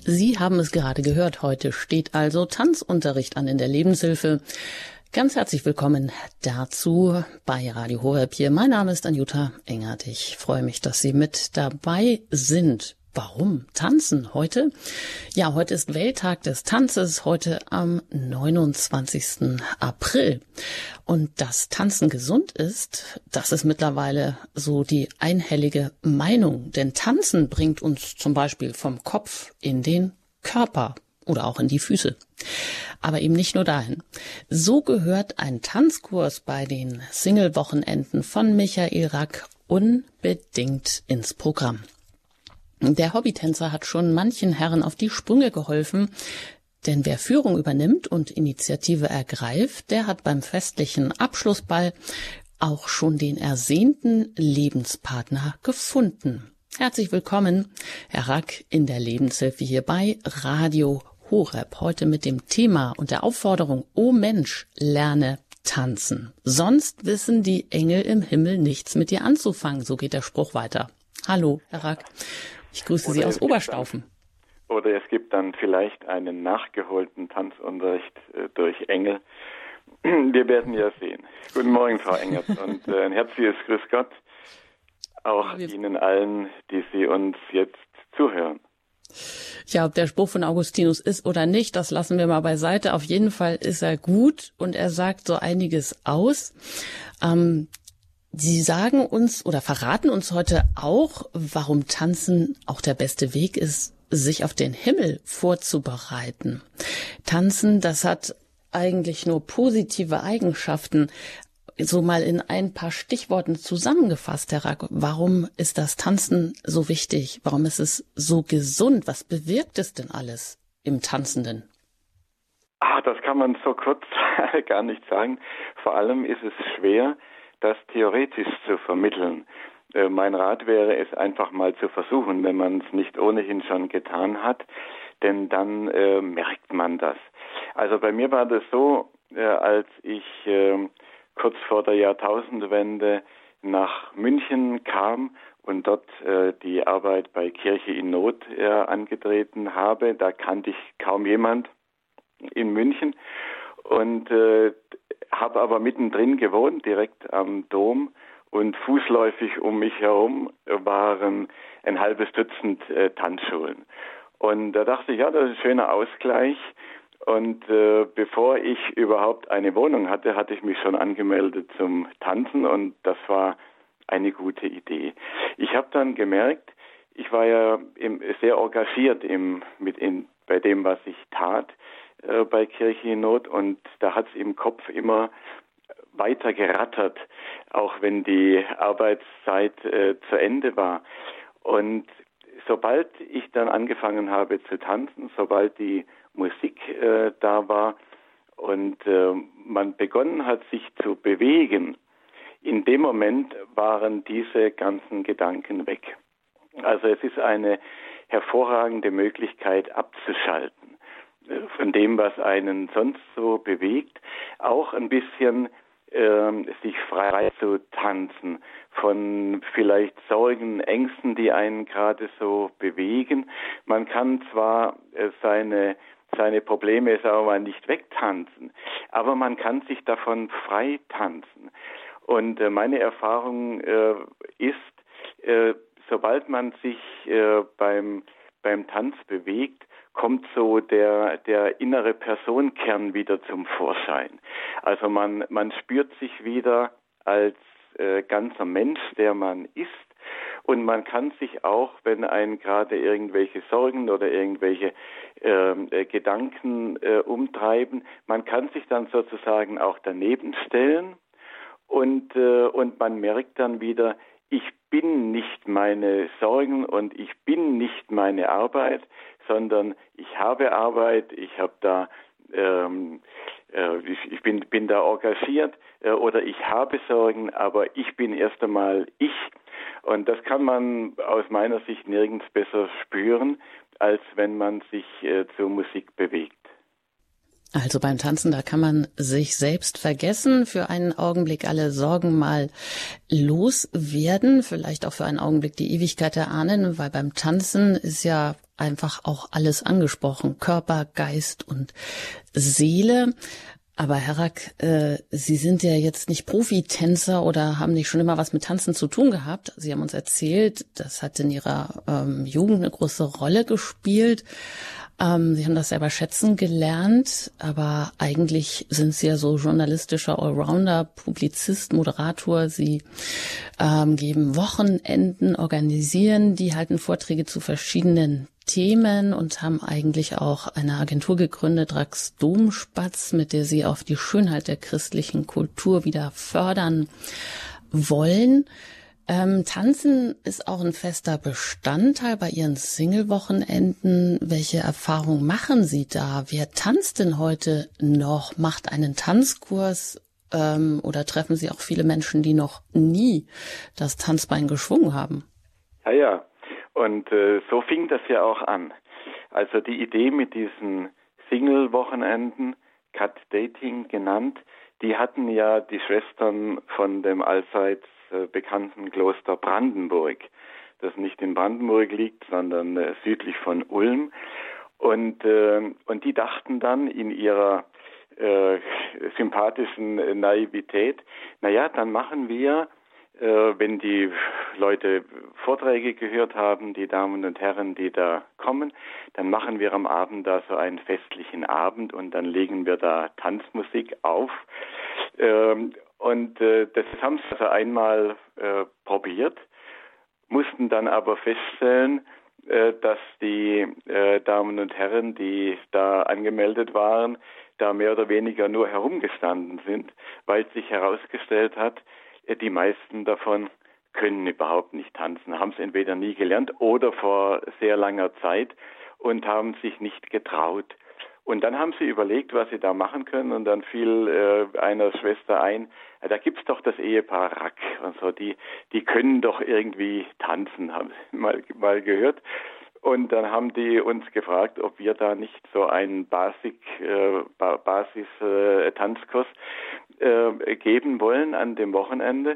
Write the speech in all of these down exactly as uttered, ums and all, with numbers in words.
Sie haben es gerade gehört, heute steht also Tanzunterricht an in der Lebenshilfe. Ganz herzlich willkommen dazu bei Radio Horeb hier. Mein Name ist Anjuta Engert. Ich freue mich, dass Sie mit dabei sind. Warum tanzen heute? Ja, heute ist Welttag des Tanzes, heute am neunundzwanzigsten April. Und dass Tanzen gesund ist, das ist mittlerweile so die einhellige Meinung. Denn Tanzen bringt uns zum Beispiel vom Kopf in den Körper oder auch in die Füße. Aber eben nicht nur dahin. So gehört ein Tanzkurs bei den Single-Wochenenden von Michael Rack unbedingt ins Programm. Der Hobbytänzer hat schon manchen Herren auf die Sprünge geholfen, denn wer Führung übernimmt und Initiative ergreift, der hat beim festlichen Abschlussball auch schon den ersehnten Lebenspartner gefunden. Herzlich willkommen, Herr Rack, in der Lebenshilfe hier bei Radio Horeb. Heute mit dem Thema und der Aufforderung, O Mensch, lerne tanzen. Sonst wissen die Engel im Himmel nichts mit dir anzufangen. So geht der Spruch weiter. Hallo, Herr Rack. Ich grüße Sie aus Oberstaufen. Dann, oder es gibt dann vielleicht einen nachgeholten Tanzunterricht äh, durch Engel. Wir werden ja sehen. Guten Morgen, Frau Engert, und äh, ein herzliches Grüß Gott auch ja, Ihnen allen, die Sie uns jetzt zuhören. Ja, ob der Spruch von Augustinus ist oder nicht, das lassen wir mal beiseite. Auf jeden Fall ist er gut und er sagt so einiges aus. Ähm, Sie sagen uns oder verraten uns heute auch, warum Tanzen auch der beste Weg ist, sich auf den Himmel vorzubereiten. Tanzen, das hat eigentlich nur positive Eigenschaften. So mal in ein paar Stichworten zusammengefasst, Herr Rack. Warum ist das Tanzen so wichtig? Warum ist es so gesund? Was bewirkt es denn alles im Tanzenden? Ah, das kann man so kurz gar nicht sagen. Vor allem ist es schwer, das theoretisch zu vermitteln. Äh, mein Rat wäre es einfach mal zu versuchen, wenn man es nicht ohnehin schon getan hat, denn dann äh, merkt man das. Also bei mir war das so, äh, als ich äh, kurz vor der Jahrtausendwende nach München kam und dort äh, die Arbeit bei Kirche in Not äh, angetreten habe. Da kannte ich kaum jemand in München und äh, habe aber mittendrin gewohnt, direkt am Dom, und fußläufig um mich herum waren ein halbes Dutzend äh, Tanzschulen. Und da dachte ich, ja, das ist ein schöner Ausgleich. Und äh, bevor ich überhaupt eine Wohnung hatte, hatte ich mich schon angemeldet zum Tanzen, und das war eine gute Idee. Ich habe dann gemerkt, ich war ja im, sehr engagiert im, mit in, bei dem, was ich tat äh, bei Kirche in Not, und da hat es im Kopf immer weiter gerattert, auch wenn die Arbeitszeit äh, zu Ende war. Und sobald ich dann angefangen habe zu tanzen, sobald die Musik äh, da war und äh, man begonnen hat, sich zu bewegen, in dem Moment waren diese ganzen Gedanken weg. Also es ist eine hervorragende Möglichkeit abzuschalten äh, von dem, was einen sonst so bewegt, auch ein bisschen äh, sich frei zu tanzen von vielleicht Sorgen, Ängsten, die einen gerade so bewegen. Man kann zwar äh, seine seine Probleme, sagen wir mal, nicht wegtanzen, aber man kann sich davon frei tanzen. Und äh, meine Erfahrung äh, ist, äh, sobald man sich äh, beim beim Tanz bewegt, kommt so der der innere Personenkern wieder zum Vorschein. Also man man spürt sich wieder als äh, ganzer Mensch, der man ist. Und man kann sich auch, wenn einen gerade irgendwelche Sorgen oder irgendwelche äh, Gedanken äh, umtreiben, man kann sich dann sozusagen auch daneben stellen und, äh, und man merkt dann wieder, ich bin nicht meine Sorgen und ich bin nicht meine Arbeit, sondern ich habe Arbeit, ich habe da ähm, äh, ich, ich bin, bin da engagiert äh, oder ich habe Sorgen, aber ich bin erst einmal ich. Und das kann man aus meiner Sicht nirgends besser spüren, als wenn man sich äh, zur Musik bewegt. Also beim Tanzen, da kann man sich selbst vergessen, für einen Augenblick alle Sorgen mal loswerden, vielleicht auch für einen Augenblick die Ewigkeit erahnen, weil beim Tanzen ist ja einfach auch alles angesprochen. Körper, Geist und Seele. Aber Herr Rack, äh, Sie sind ja jetzt nicht Profitänzer oder haben nicht schon immer was mit Tanzen zu tun gehabt. Sie haben uns erzählt, das hat in Ihrer ähm, Jugend eine große Rolle gespielt. Ähm, Sie haben das selber schätzen gelernt, aber eigentlich sind Sie ja so journalistischer Allrounder, Publizist, Moderator. Sie ähm, geben Wochenenden, organisieren, die halten Vorträge zu verschiedenen Themen und haben eigentlich auch eine Agentur gegründet, Rax Domspatz, mit der Sie auf die Schönheit der christlichen Kultur wieder fördern wollen. Ähm, Tanzen ist auch ein fester Bestandteil bei Ihren Single-Wochenenden. Welche Erfahrungen machen Sie da? Wer tanzt denn heute noch? Macht einen Tanzkurs ähm, oder treffen Sie auch viele Menschen, die noch nie das Tanzbein geschwungen haben? Ja, ja. Und äh, so fing das ja auch an. Also die Idee mit diesen Single-Wochenenden, Cut Dating genannt, die hatten ja die Schwestern von dem allseits äh, bekannten Kloster Brandenburg, das nicht in Brandenburg liegt, sondern äh, südlich von Ulm. Und, äh, und die dachten dann in ihrer äh, sympathischen Naivität, naja, dann machen wir, äh, wenn die Leute Vorträge gehört haben, die Damen und Herren, die da kommen, dann machen wir am Abend da so einen festlichen Abend und dann legen wir da Tanzmusik auf. Ähm, und äh, das haben sie also einmal äh, probiert, mussten dann aber feststellen, äh, dass die äh, Damen und Herren, die da angemeldet waren, da mehr oder weniger nur herumgestanden sind, weil sich herausgestellt hat, äh, die meisten davon können überhaupt nicht tanzen, haben es entweder nie gelernt oder vor sehr langer Zeit und haben sich nicht getraut. Und dann haben sie überlegt, was sie da machen können, und dann fiel äh, einer Schwester ein, ja, da gibt's doch das Ehepaar Rack und so, die die können doch irgendwie tanzen, haben sie mal mal gehört. Und dann haben die uns gefragt, ob wir da nicht so einen Basic, äh, Basis-Tanzkurs äh, äh, geben wollen an dem Wochenende.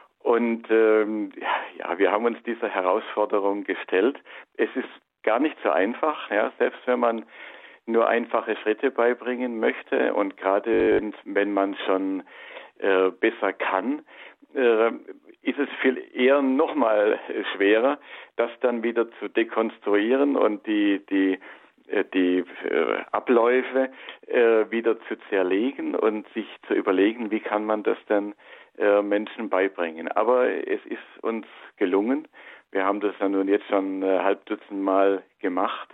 Und ähm, ja, wir haben uns dieser Herausforderung gestellt. Es ist gar nicht so einfach, ja, selbst wenn man nur einfache Schritte beibringen möchte und gerade wenn man schon äh, besser kann, äh, ist es viel eher noch mal schwerer, das dann wieder zu dekonstruieren und die die äh, die äh, Abläufe äh, wieder zu zerlegen und sich zu überlegen, wie kann man das dann äh, Menschen beibringen. Aber es ist uns gelungen. Wir haben das dann nun jetzt schon äh, halb Dutzend Mal gemacht.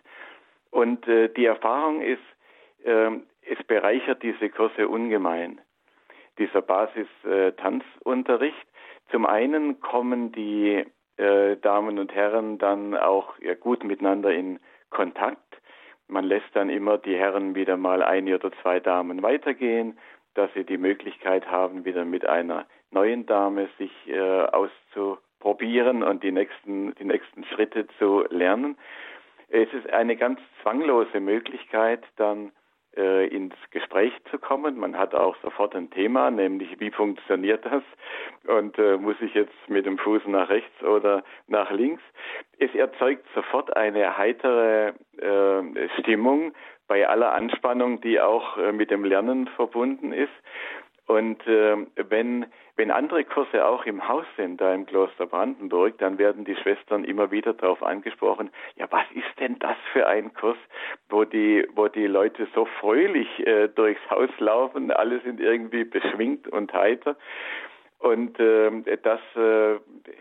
Und äh, die Erfahrung ist, äh, es bereichert diese Kurse ungemein, dieser Basis-Tanzunterricht. Äh, Zum einen kommen die äh, Damen und Herren dann auch ja, gut miteinander in Kontakt. Man lässt dann immer die Herren wieder mal eine oder zwei Damen weitergehen, dass sie die Möglichkeit haben, wieder mit einer neuen Dame sich äh, auszuprobieren und die nächsten, die nächsten Schritte zu lernen. Es ist eine ganz zwanglose Möglichkeit, dann äh, ins Gespräch zu kommen. Man hat auch sofort ein Thema, nämlich wie funktioniert das und äh, muss ich jetzt mit dem Fuß nach rechts oder nach links. Es erzeugt sofort eine heitere äh, Stimmung bei aller Anspannung, die auch äh, mit dem Lernen verbunden ist. Und äh, wenn wenn andere Kurse auch im Haus sind, da im Kloster Brandenburg, dann werden die Schwestern immer wieder darauf angesprochen, ja, was ist denn das für ein Kurs, wo die wo die Leute so fröhlich äh, durchs Haus laufen, alle sind irgendwie beschwingt und heiter. Und äh, das äh,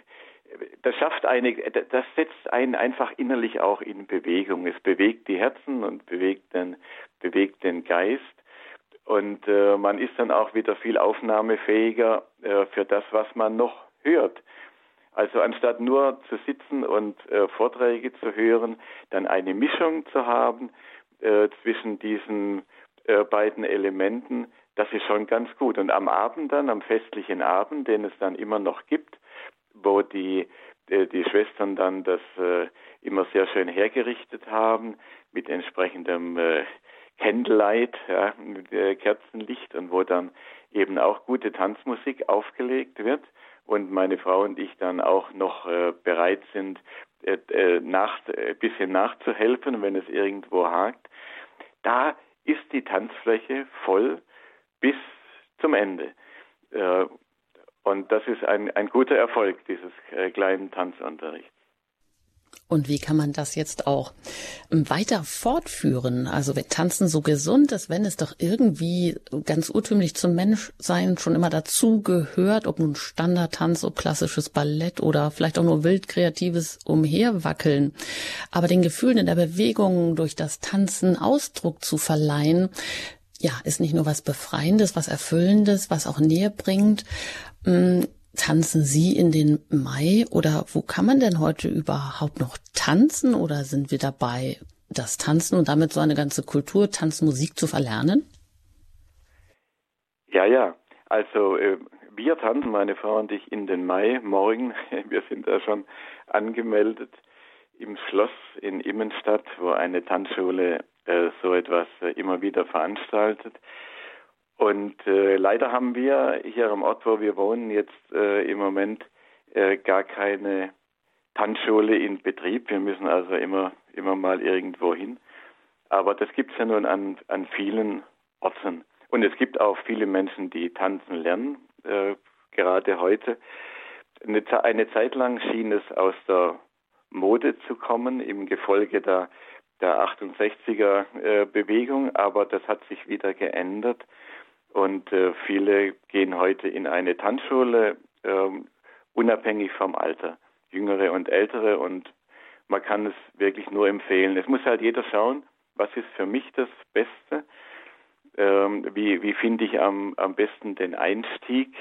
das schafft eine, das setzt einen einfach innerlich auch in Bewegung. Es bewegt die Herzen und bewegt den bewegt den Geist. Und äh, man ist dann auch wieder viel aufnahmefähiger äh, für das, was man noch hört. Also anstatt nur zu sitzen und äh, Vorträge zu hören, dann eine Mischung zu haben äh, zwischen diesen äh, beiden Elementen, das ist schon ganz gut. Und am Abend dann, am festlichen Abend, den es dann immer noch gibt, wo die äh, die Schwestern dann das äh, immer sehr schön hergerichtet haben, mit entsprechendem äh, Candlelight, ja, mit äh, Kerzenlicht, und wo dann eben auch gute Tanzmusik aufgelegt wird, und meine Frau und ich dann auch noch äh, bereit sind, äh, äh, nach, ein bisschen nachzuhelfen, wenn es irgendwo hakt, da ist die Tanzfläche voll bis zum Ende. Äh, und das ist ein, ein guter Erfolg dieses äh, kleinen Tanzunterrichts. Und wie kann man das jetzt auch weiter fortführen? Also wenn Tanzen so gesund ist, wenn es doch irgendwie ganz urtümlich zum Menschsein schon immer dazu gehört, ob nun Standardtanz, ob klassisches Ballett oder vielleicht auch nur wild kreatives Umherwackeln. Aber den Gefühlen in der Bewegung durch das Tanzen Ausdruck zu verleihen, ja, ist nicht nur was Befreiendes, was Erfüllendes, was auch näher bringt. Tanzen Sie in den Mai oder wo kann man denn heute überhaupt noch tanzen oder sind wir dabei, das Tanzen und damit so eine ganze Kultur, Tanzmusik zu verlernen? Ja, ja, also äh, wir tanzen, meine Frau und ich, in den Mai morgen. Wir sind da schon angemeldet im Schloss in Immenstadt, wo eine Tanzschule äh, so etwas äh, immer wieder veranstaltet. Und äh, leider haben wir hier am Ort, wo wir wohnen, jetzt äh, im Moment äh, gar keine Tanzschule in Betrieb. Wir müssen also immer immer mal irgendwo hin. Aber das gibt es ja nun an, an vielen Orten. Und es gibt auch viele Menschen, die tanzen lernen, äh, gerade heute. Eine, eine Zeit lang schien es aus der Mode zu kommen, im Gefolge der, der achtundsechziger äh, Bewegung, aber das hat sich wieder geändert. Und äh, viele gehen heute in eine Tanzschule, äh, unabhängig vom Alter, Jüngere und Ältere. Und man kann es wirklich nur empfehlen. Es muss halt jeder schauen, was ist für mich das Beste, ähm, wie, wie finde ich am, am besten den Einstieg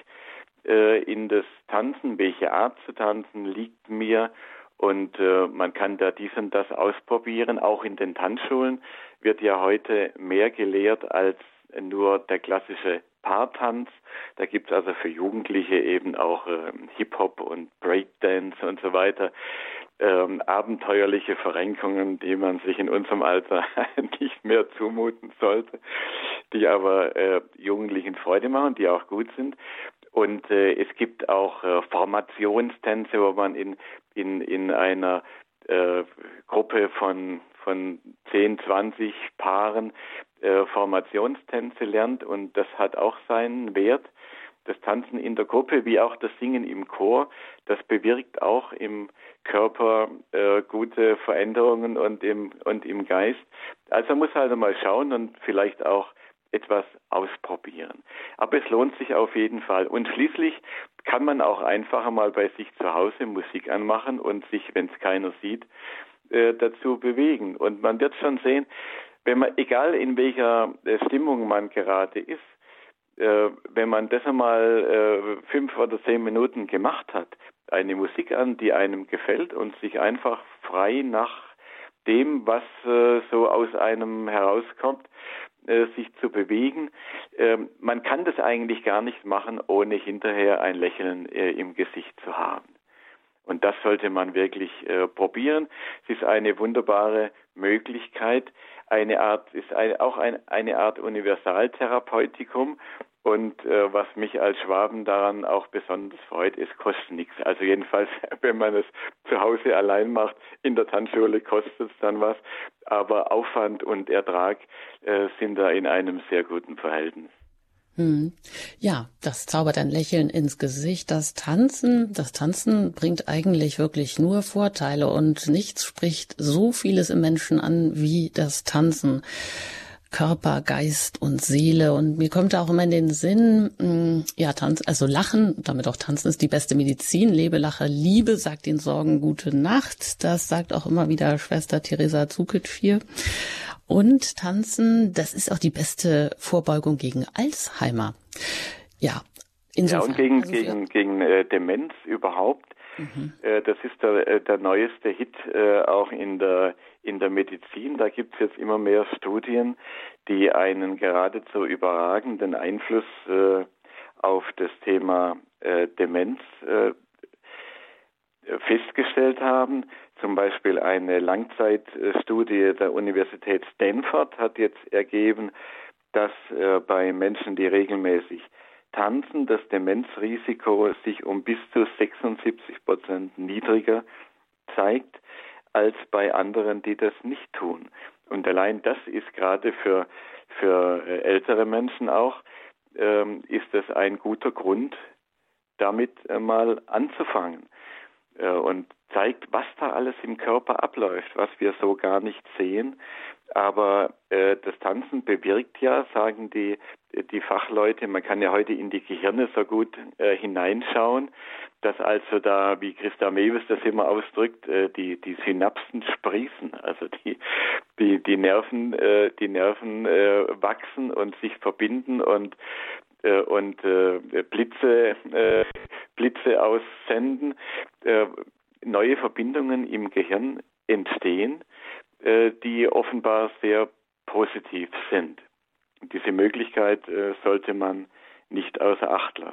äh, in das Tanzen, welche Art zu tanzen liegt mir. Und äh, man kann da dies und das ausprobieren. Auch in den Tanzschulen wird ja heute mehr gelehrt als nur der klassische Paartanz. Da gibt es also für Jugendliche eben auch äh, Hip-Hop und Breakdance und so weiter. Ähm, abenteuerliche Verrenkungen, die man sich in unserem Alter nicht mehr zumuten sollte, die aber äh, Jugendlichen Freude machen, die auch gut sind. Und äh, es gibt auch äh, Formationstänze, wo man in in in einer äh, Gruppe von von zehn, zwanzig Paaren äh, Formationstänze lernt, und das hat auch seinen Wert. Das Tanzen in der Gruppe wie auch das Singen im Chor, das bewirkt auch im Körper äh, gute Veränderungen und im und im Geist. Also man muss halt mal schauen und vielleicht auch etwas ausprobieren. Aber es lohnt sich auf jeden Fall. Und schließlich kann man auch einfach mal bei sich zu Hause Musik anmachen und sich, wenn es keiner sieht, äh, dazu bewegen. Und man wird schon sehen, wenn man, egal in welcher äh, Stimmung man gerade ist, äh, wenn man das einmal äh, fünf oder zehn Minuten gemacht hat, eine Musik an, die einem gefällt und sich einfach frei nach dem, was äh, so aus einem herauskommt, äh, sich zu bewegen. Äh, man kann das eigentlich gar nicht machen, ohne hinterher ein Lächeln äh, im Gesicht zu haben. Und das sollte man wirklich äh, probieren. Es ist eine wunderbare Möglichkeit, eine Art, ist eine, auch ein, eine Art Universaltherapeutikum. Und äh, was mich als Schwaben daran auch besonders freut, es kostet nichts. Also jedenfalls, wenn man es zu Hause allein macht, in der Tanzschule kostet es dann was. Aber Aufwand und Ertrag äh, sind da in einem sehr guten Verhältnis. Hm. Ja, das zaubert ein Lächeln ins Gesicht. Das Tanzen, das Tanzen bringt eigentlich wirklich nur Vorteile und nichts spricht so vieles im Menschen an wie das Tanzen. Körper, Geist und Seele. Und mir kommt auch immer in den Sinn, ja, Tanz, also Lachen, damit auch Tanzen ist die beste Medizin. Lebe, lache, liebe, sagt den Sorgen gute Nacht. Das sagt auch immer wieder Schwester Teresa Zukitschir. Und Tanzen, das ist auch die beste Vorbeugung gegen Alzheimer. Ja, insofern. Ja, und gegen, also gegen, gegen äh, Demenz überhaupt. Mhm. Äh, das ist der, der neueste Hit äh, auch in der in der Medizin. Da gibt es jetzt immer mehr Studien, die einen geradezu überragenden Einfluss äh, auf das Thema äh, Demenz äh, festgestellt haben. Zum Beispiel eine Langzeitstudie der Universität Stanford hat jetzt ergeben, dass äh, bei Menschen, die regelmäßig Tanzen das Demenzrisiko sich um bis zu sechsundsiebzig Prozent niedriger zeigt als bei anderen, die das nicht tun. Und allein das ist gerade für, für ältere Menschen auch, ähm, ist das ein guter Grund, damit äh, mal anzufangen. Äh, und zeigt, was da alles im Körper abläuft, was wir so gar nicht sehen. Aber äh, das Tanzen bewirkt ja, sagen die, die Fachleute, man kann ja heute in die Gehirne so gut äh, hineinschauen, dass also da, wie Christa Mewes das immer ausdrückt, äh, die, die Synapsen sprießen, also die, die, die Nerven, äh, die Nerven äh, wachsen und sich verbinden und äh, und äh, Blitze, äh, Blitze aussenden, äh, neue Verbindungen im Gehirn entstehen, äh, die offenbar sehr positiv sind. Diese Möglichkeit äh, sollte man nicht außer Acht lassen.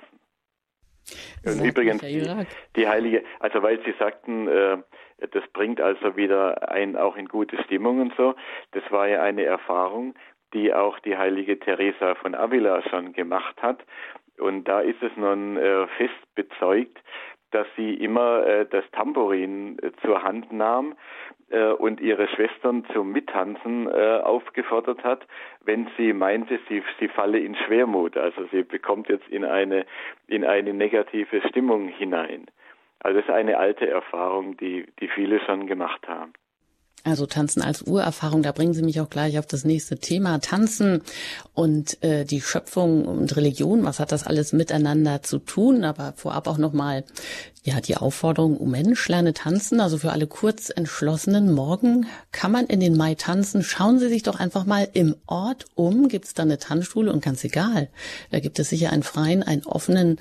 Und übrigens, die, die Heilige, also weil Sie sagten, äh, das bringt also wieder einen auch in gute Stimmung und so, das war ja eine Erfahrung, die auch die heilige Teresa von Avila schon gemacht hat. Und da ist es nun äh, fest bezeugt, dass sie immer äh, das Tambourin äh, zur Hand nahm äh, und ihre Schwestern zum Mittanzen äh, aufgefordert hat, wenn sie meinte, sie, sie falle in Schwermut. Also sie bekommt jetzt in eine, in eine negative Stimmung hinein. Also das ist eine alte Erfahrung, die, die viele schon gemacht haben. Also Tanzen als Urerfahrung, da bringen Sie mich auch gleich auf das nächste Thema. Tanzen und äh, die Schöpfung und Religion, was hat das alles miteinander zu tun? Aber vorab auch nochmal ja, die Aufforderung, oh Mensch, lerne tanzen. Also für alle Kurzentschlossenen, morgen kann man in den Mai tanzen. Schauen Sie sich doch einfach mal im Ort um. Gibt es da eine Tanzschule? Und ganz egal, da gibt es sicher einen freien, einen offenen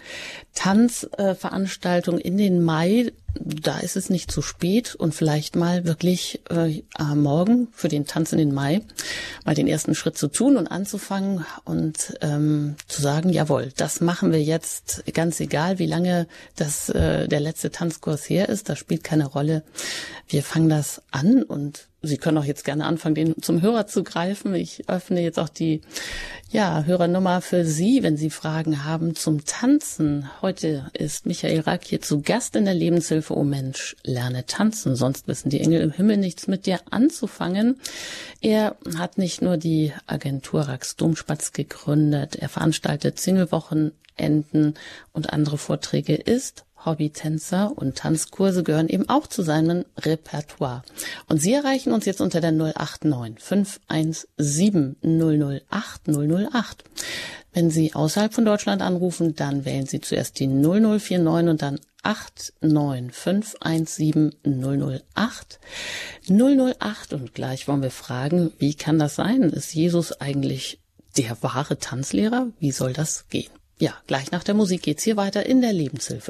Tanzveranstaltung äh, in den Mai. Da ist es nicht zu spät und vielleicht mal wirklich äh, morgen für den Tanz in den Mai mal den ersten Schritt zu tun und anzufangen und ähm, zu sagen, jawohl, das machen wir jetzt, ganz egal, wie lange das äh, der letzte Tanzkurs her ist, das spielt keine Rolle. Wir fangen das an und Sie können auch jetzt gerne anfangen, den zum Hörer zu greifen. Ich öffne jetzt auch die ja, Hörernummer für Sie, wenn Sie Fragen haben zum Tanzen. Heute ist Michael Rack hier zu Gast in der Lebenshilfe. Oh Mensch, lerne tanzen, sonst wissen die Engel im Himmel nichts mit dir anzufangen. Er hat nicht nur die Agentur Racks Domspatz gegründet, er veranstaltet Singlewochenenden und andere Vorträge, ist Hobbytänzer und Tanzkurse gehören eben auch zu seinem Repertoire. Und Sie erreichen uns jetzt unter der null acht neun fünf eins sieben null null acht null null acht. Wenn Sie außerhalb von Deutschland anrufen, dann wählen Sie zuerst die null null vier neun und dann acht neun fünf eins sieben null null acht null null acht. Und gleich wollen wir fragen, wie kann das sein? Ist Jesus eigentlich der wahre Tanzlehrer? Wie soll das gehen? Ja, gleich nach der Musik geht's hier weiter in der Lebenshilfe.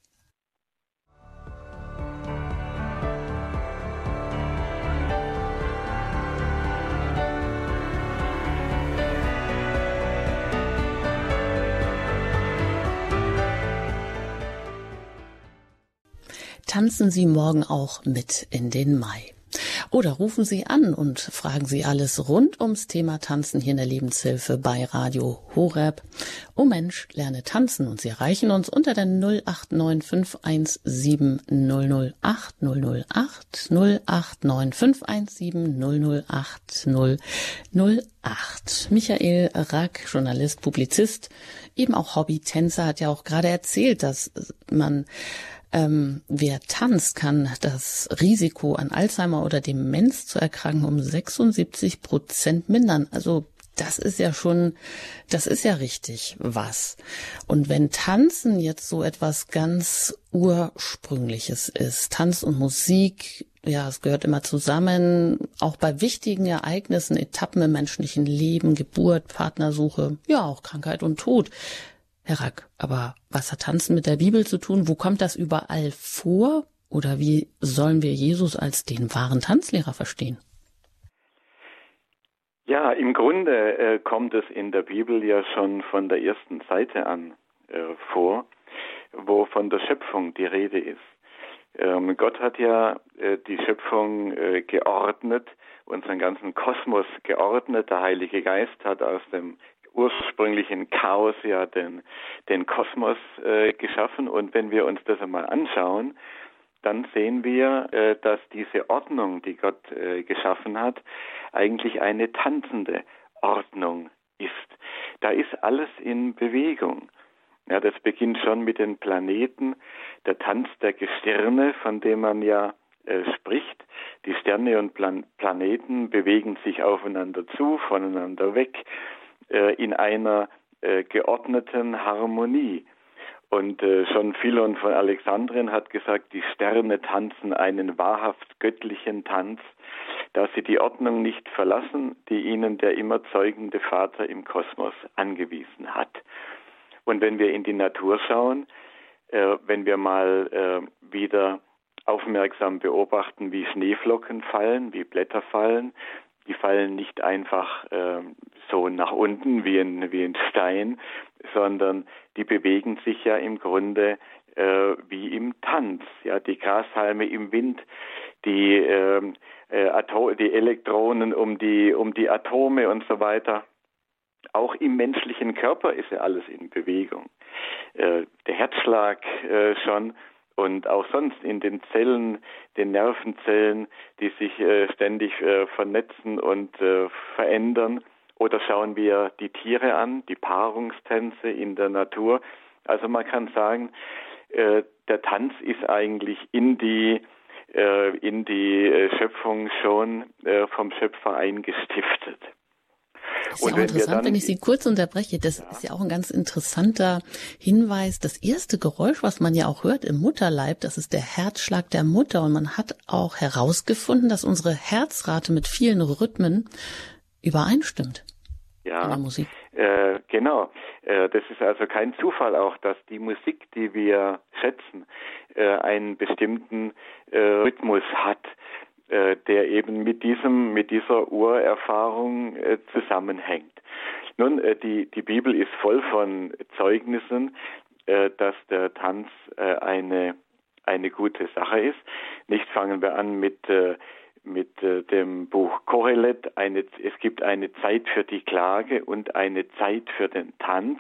Tanzen Sie morgen auch mit in den Mai. Oder rufen Sie an und fragen Sie alles rund ums Thema Tanzen hier in der Lebenshilfe bei Radio Horeb. Oh Mensch, lerne tanzen. Und Sie erreichen uns unter der null acht neun fünf eins sieben null null acht null null acht null acht neun fünf eins sieben null null acht null null acht. Michael Rack, Journalist, Publizist, eben auch Hobbytänzer, hat ja auch gerade erzählt, dass man Ähm, wer tanzt, kann das Risiko an Alzheimer oder Demenz zu erkranken um sechsundsiebzig Prozent mindern. Also das ist ja schon, das ist ja richtig was. Und wenn Tanzen jetzt so etwas ganz Ursprüngliches ist, Tanz und Musik, ja, es gehört immer zusammen, auch bei wichtigen Ereignissen, Etappen im menschlichen Leben, Geburt, Partnersuche, ja, auch Krankheit und Tod. Herr Rack, aber was hat Tanzen mit der Bibel zu tun? Wo kommt das überall vor? Oder wie sollen wir Jesus als den wahren Tanzlehrer verstehen? Ja, im Grunde äh, kommt es in der Bibel ja schon von der ersten Seite an äh, vor, wo von der Schöpfung die Rede ist. Ähm, Gott hat ja äh, die Schöpfung äh, geordnet, unseren ganzen Kosmos geordnet. Der Heilige Geist hat aus dem ursprünglichen Chaos ja den, den Kosmos äh, geschaffen. Und wenn wir uns das einmal anschauen, dann sehen wir, äh, dass diese Ordnung, die Gott äh, geschaffen hat, eigentlich eine tanzende Ordnung ist. Da ist alles in Bewegung. Ja, das beginnt schon mit den Planeten, der Tanz der Gestirne, von dem man ja äh, spricht. Die Sterne und Plan- Planeten bewegen sich aufeinander zu, voneinander weg, äh, in einer äh, geordneten Harmonie. Und äh, schon Philon von Alexandrien hat gesagt, die Sterne tanzen einen wahrhaft göttlichen Tanz, da sie die Ordnung nicht verlassen, die ihnen der immer zeugende Vater im Kosmos angewiesen hat. Und wenn wir in die Natur schauen, äh, wenn wir mal äh, wieder aufmerksam beobachten, wie Schneeflocken fallen, wie Blätter fallen, die fallen nicht einfach äh, so nach unten wie ein, wie ein Stein, sondern die bewegen sich ja im Grunde äh, wie im Tanz. Ja, die Grashalme im Wind, die, äh, äh, Ato- die Elektronen um die, um die Atome und so weiter. Auch im menschlichen Körper ist ja alles in Bewegung. Äh, der Herzschlag äh, schon. Und auch sonst in den Zellen, den Nervenzellen, die sich äh, ständig äh, vernetzen und äh, verändern. Oder schauen wir die Tiere an, die Paarungstänze in der Natur. Also man kann sagen, äh, der Tanz ist eigentlich in die, äh, in die äh, Schöpfung schon äh, vom Schöpfer eingestiftet. Das ist ja auch interessant, wenn, wenn ich Sie kurz unterbreche. Das ja. ist ja auch ein ganz interessanter Hinweis. Das erste Geräusch, was man ja auch hört im Mutterleib, das ist der Herzschlag der Mutter. Und man hat auch herausgefunden, dass unsere Herzrate mit vielen Rhythmen übereinstimmt. Ja, in der Musik. Äh, genau. Äh, das ist also kein Zufall auch, dass die Musik, die wir schätzen, äh, einen bestimmten äh, Rhythmus hat, der eben mit diesem, mit dieser Urerfahrung äh, zusammenhängt. Nun, äh, die, die Bibel ist voll von Zeugnissen, äh, dass der Tanz äh, eine, eine gute Sache ist. Nicht fangen wir an mit, äh, mit äh, dem Buch Kohelet. Eine, es gibt eine Zeit für die Klage und eine Zeit für den Tanz.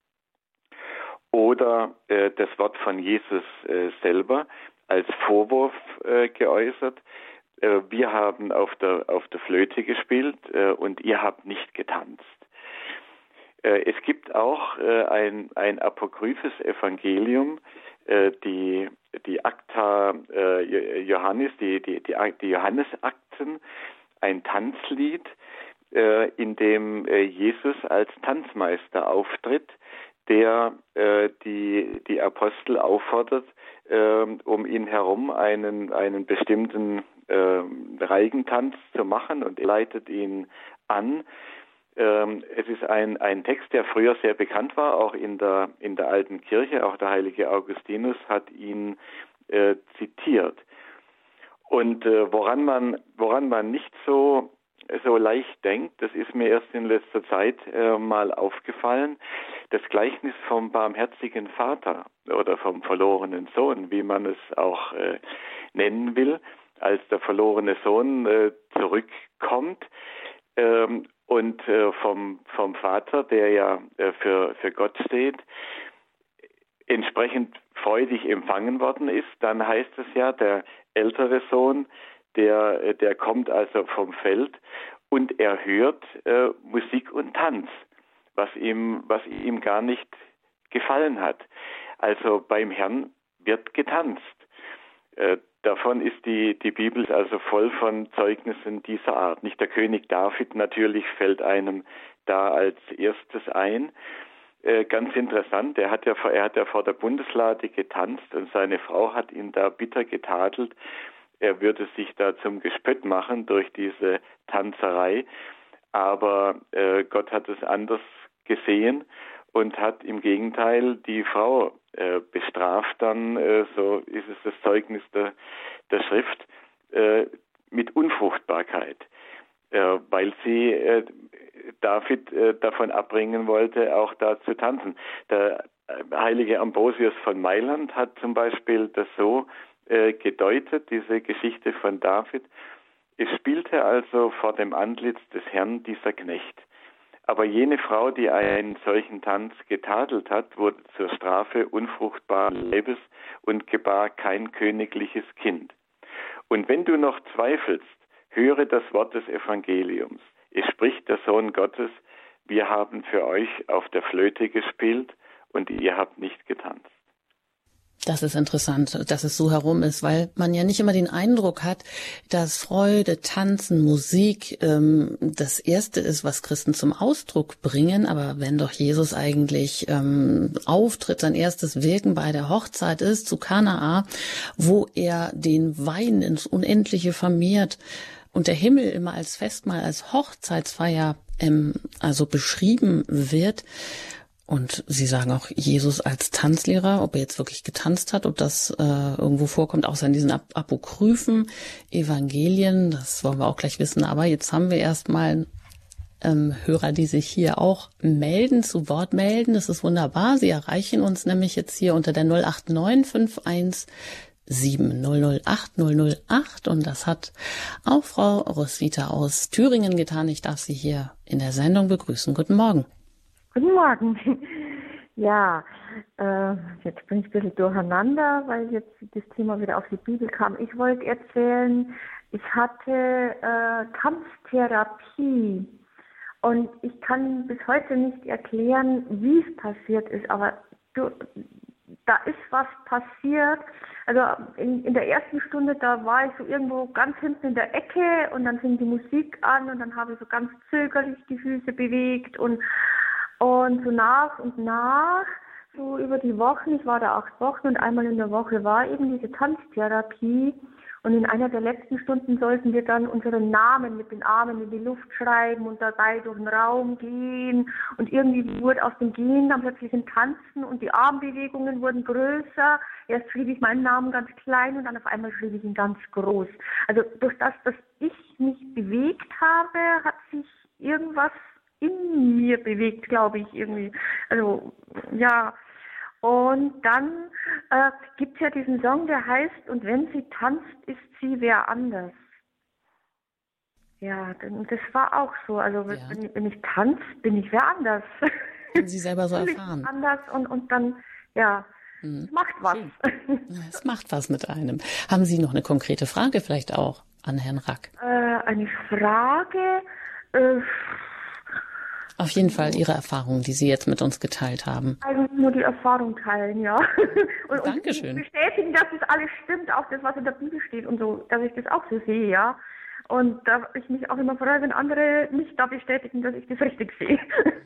Oder äh, das Wort von Jesus äh, selber als Vorwurf äh, geäußert. Wir haben auf der, auf der Flöte gespielt äh, und ihr habt nicht getanzt. Äh, es gibt auch äh, ein, ein apokryphes Evangelium, äh, die, die Acta äh, Johannis, die, die, die, die Johannesakten, ein Tanzlied, äh, in dem äh, Jesus als Tanzmeister auftritt, der äh, die, die Apostel auffordert, äh, um ihn herum einen, einen bestimmten äh, Reigentanz zu machen, und er leitet ihn an. Ähm, es ist ein, ein Text, der früher sehr bekannt war, auch in der, in der alten Kirche. Auch der heilige Augustinus hat ihn äh, zitiert. Und äh, woran man, woran man nicht so so leicht denkt, das ist mir erst in letzter Zeit äh, mal aufgefallen, das Gleichnis vom barmherzigen Vater oder vom verlorenen Sohn, wie man es auch äh, nennen will, als der verlorene Sohn äh, zurückkommt ähm, und äh, vom, vom Vater, der ja äh, für, für Gott steht, entsprechend freudig empfangen worden ist, dann heißt es ja, der ältere Sohn, der, der kommt also vom Feld und er hört äh, Musik und Tanz, was ihm, was ihm gar nicht gefallen hat. Also beim Herrn wird getanzt. Äh, davon ist die, die Bibel also voll von Zeugnissen dieser Art. Nicht der König David natürlich fällt einem da als erstes ein. Äh, ganz interessant, er hat, ja, er hat ja vor der Bundeslade getanzt und seine Frau hat ihn da bitter getadelt. Er würde sich da zum Gespött machen durch diese Tanzerei, aber äh, Gott hat es anders gesehen und hat im Gegenteil die Frau äh, bestraft dann, äh, so ist es das Zeugnis der, der Schrift, äh, mit Unfruchtbarkeit, äh, weil sie äh, David äh, davon abbringen wollte, auch da zu tanzen. Der äh, heilige Ambrosius von Mailand hat zum Beispiel das so äh, gedeutet, diese Geschichte von David. Es spielte also vor dem Antlitz des Herrn dieser Knecht. Aber jene Frau, die einen solchen Tanz getadelt hat, wurde zur Strafe unfruchtbaren Leibes und gebar kein königliches Kind. Und wenn du noch zweifelst, höre das Wort des Evangeliums. Es spricht der Sohn Gottes: Wir haben für euch auf der Flöte gespielt und ihr habt nicht getanzt. Das ist interessant, dass es so herum ist, weil man ja nicht immer den Eindruck hat, dass Freude, Tanzen, Musik ähm, das Erste ist, was Christen zum Ausdruck bringen. Aber wenn doch Jesus eigentlich ähm, auftritt, sein erstes Wirken bei der Hochzeit ist, zu Kanaa, wo er den Wein ins Unendliche vermehrt und der Himmel immer als Festmahl, als Hochzeitsfeier ähm, also beschrieben wird. Und Sie sagen auch Jesus als Tanzlehrer, ob er jetzt wirklich getanzt hat, ob das äh, irgendwo vorkommt, außer in diesen Ap- apokryphen Evangelien, das wollen wir auch gleich wissen. Aber jetzt haben wir erstmal ähm, Hörer, die sich hier auch melden, zu Wort melden. Das ist wunderbar. Sie erreichen uns nämlich jetzt hier unter der null acht neun fünf eins sieben null null acht null null acht. Und das hat auch Frau Roswitha aus Thüringen getan. Ich darf Sie hier in der Sendung begrüßen. Guten Morgen. Guten Morgen. Ja, äh, jetzt bin ich ein bisschen durcheinander, weil jetzt das Thema wieder auf die Bibel kam. Ich wollte erzählen, ich hatte äh, Tanztherapie und ich kann bis heute nicht erklären, wie es passiert ist, aber du, da ist was passiert. Also in, in der ersten Stunde, da war ich so irgendwo ganz hinten in der Ecke und dann fing die Musik an und dann habe ich so ganz zögerlich die Füße bewegt und Und so nach und nach, so über die Wochen, ich war da acht Wochen und einmal in der Woche war eben diese Tanztherapie. Und in einer der letzten Stunden sollten wir dann unseren Namen mit den Armen in die Luft schreiben und dabei durch den Raum gehen. Und irgendwie wurde aus dem Gehen dann plötzlich ein Tanzen und die Armbewegungen wurden größer. Erst schrieb ich meinen Namen ganz klein und dann auf einmal schrieb ich ihn ganz groß. Also durch das, dass ich mich bewegt habe, hat sich irgendwas in mir bewegt, glaube ich, irgendwie. Also, ja. Und dann äh, gibt es ja diesen Song, der heißt, und wenn sie tanzt, ist sie wer anders. Ja, das war auch so. Also, ja. wenn, wenn ich tanze, bin ich wer anders. Haben Sie selber so erfahren? Anders und, und dann, ja, mhm. es macht was. Es macht was mit einem. Haben Sie noch eine konkrete Frage vielleicht auch an Herrn Rack? Äh, eine Frage, äh, Auf jeden Fall Ihre Erfahrungen, die Sie jetzt mit uns geteilt haben. Eigentlich nur die Erfahrung teilen, ja. Und, Dankeschön. Und bestätigen, dass das alles stimmt, auch das, was in der Bibel steht und so, dass ich das auch so sehe, ja. Und da ich mich auch immer freue, wenn andere mich da bestätigen, dass ich das richtig sehe.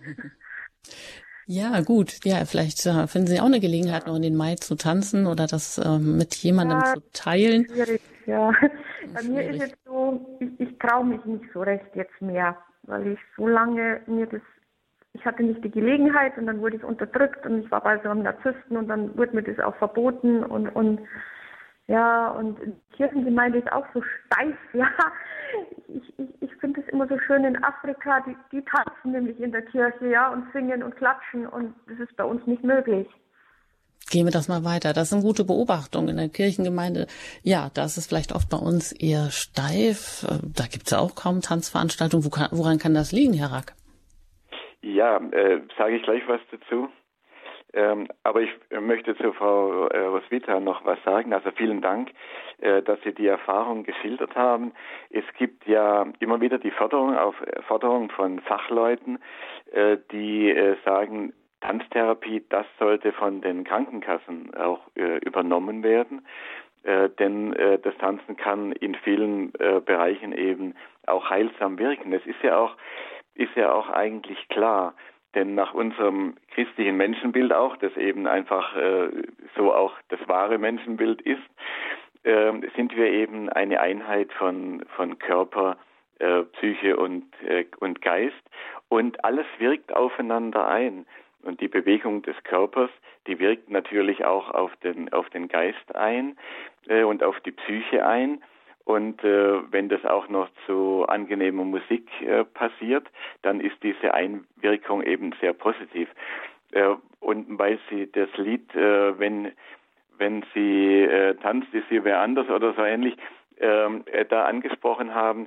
Ja, gut. Ja, vielleicht äh, finden Sie auch eine Gelegenheit, noch in den Mai zu tanzen oder das äh, mit jemandem ja, zu teilen. Schwierig, ja. Bei mir ist es so, ich, ich traue mich nicht so recht jetzt mehr, weil ich so lange mir das, ich hatte nicht die Gelegenheit und dann wurde ich unterdrückt und ich war bei so einem Narzissten und dann wurde mir das auch verboten und, und ja, und die Kirchengemeinde ist auch so steif, ja. Ich, ich, ich finde es immer so schön in Afrika, die, die tanzen nämlich in der Kirche, ja, und singen und klatschen und das ist bei uns nicht möglich. Gehen wir das mal weiter. Das sind gute Beobachtungen in der Kirchengemeinde. Ja, das ist vielleicht oft bei uns eher steif. Da gibt es ja auch kaum Tanzveranstaltungen. Woran kann das liegen, Herr Rack? Ja, äh, sage ich gleich was dazu. Ähm, aber ich möchte zu Frau äh, Roswitha noch was sagen. Also vielen Dank, äh, dass Sie die Erfahrung geschildert haben. Es gibt ja immer wieder die Forderung auf Forderung von Fachleuten, äh, die äh, sagen, Tanztherapie, das sollte von den Krankenkassen auch äh, übernommen werden, äh, denn äh, das Tanzen kann in vielen äh, Bereichen eben auch heilsam wirken. Es ist ja auch, ist ja auch eigentlich klar, denn nach unserem christlichen Menschenbild auch, das eben einfach äh, so auch das wahre Menschenbild ist, äh, sind wir eben eine Einheit von von Körper, äh, Psyche und äh, und Geist und alles wirkt aufeinander ein. Und die Bewegung des Körpers, die wirkt natürlich auch auf den auf den Geist ein äh, und auf die Psyche ein. Und äh, wenn das auch noch zu angenehmer Musik äh, passiert, dann ist diese Einwirkung eben sehr positiv. Äh, und weil Sie das Lied, äh, wenn wenn Sie äh, tanzt, ist sie wer anders oder so ähnlich, äh, da angesprochen haben,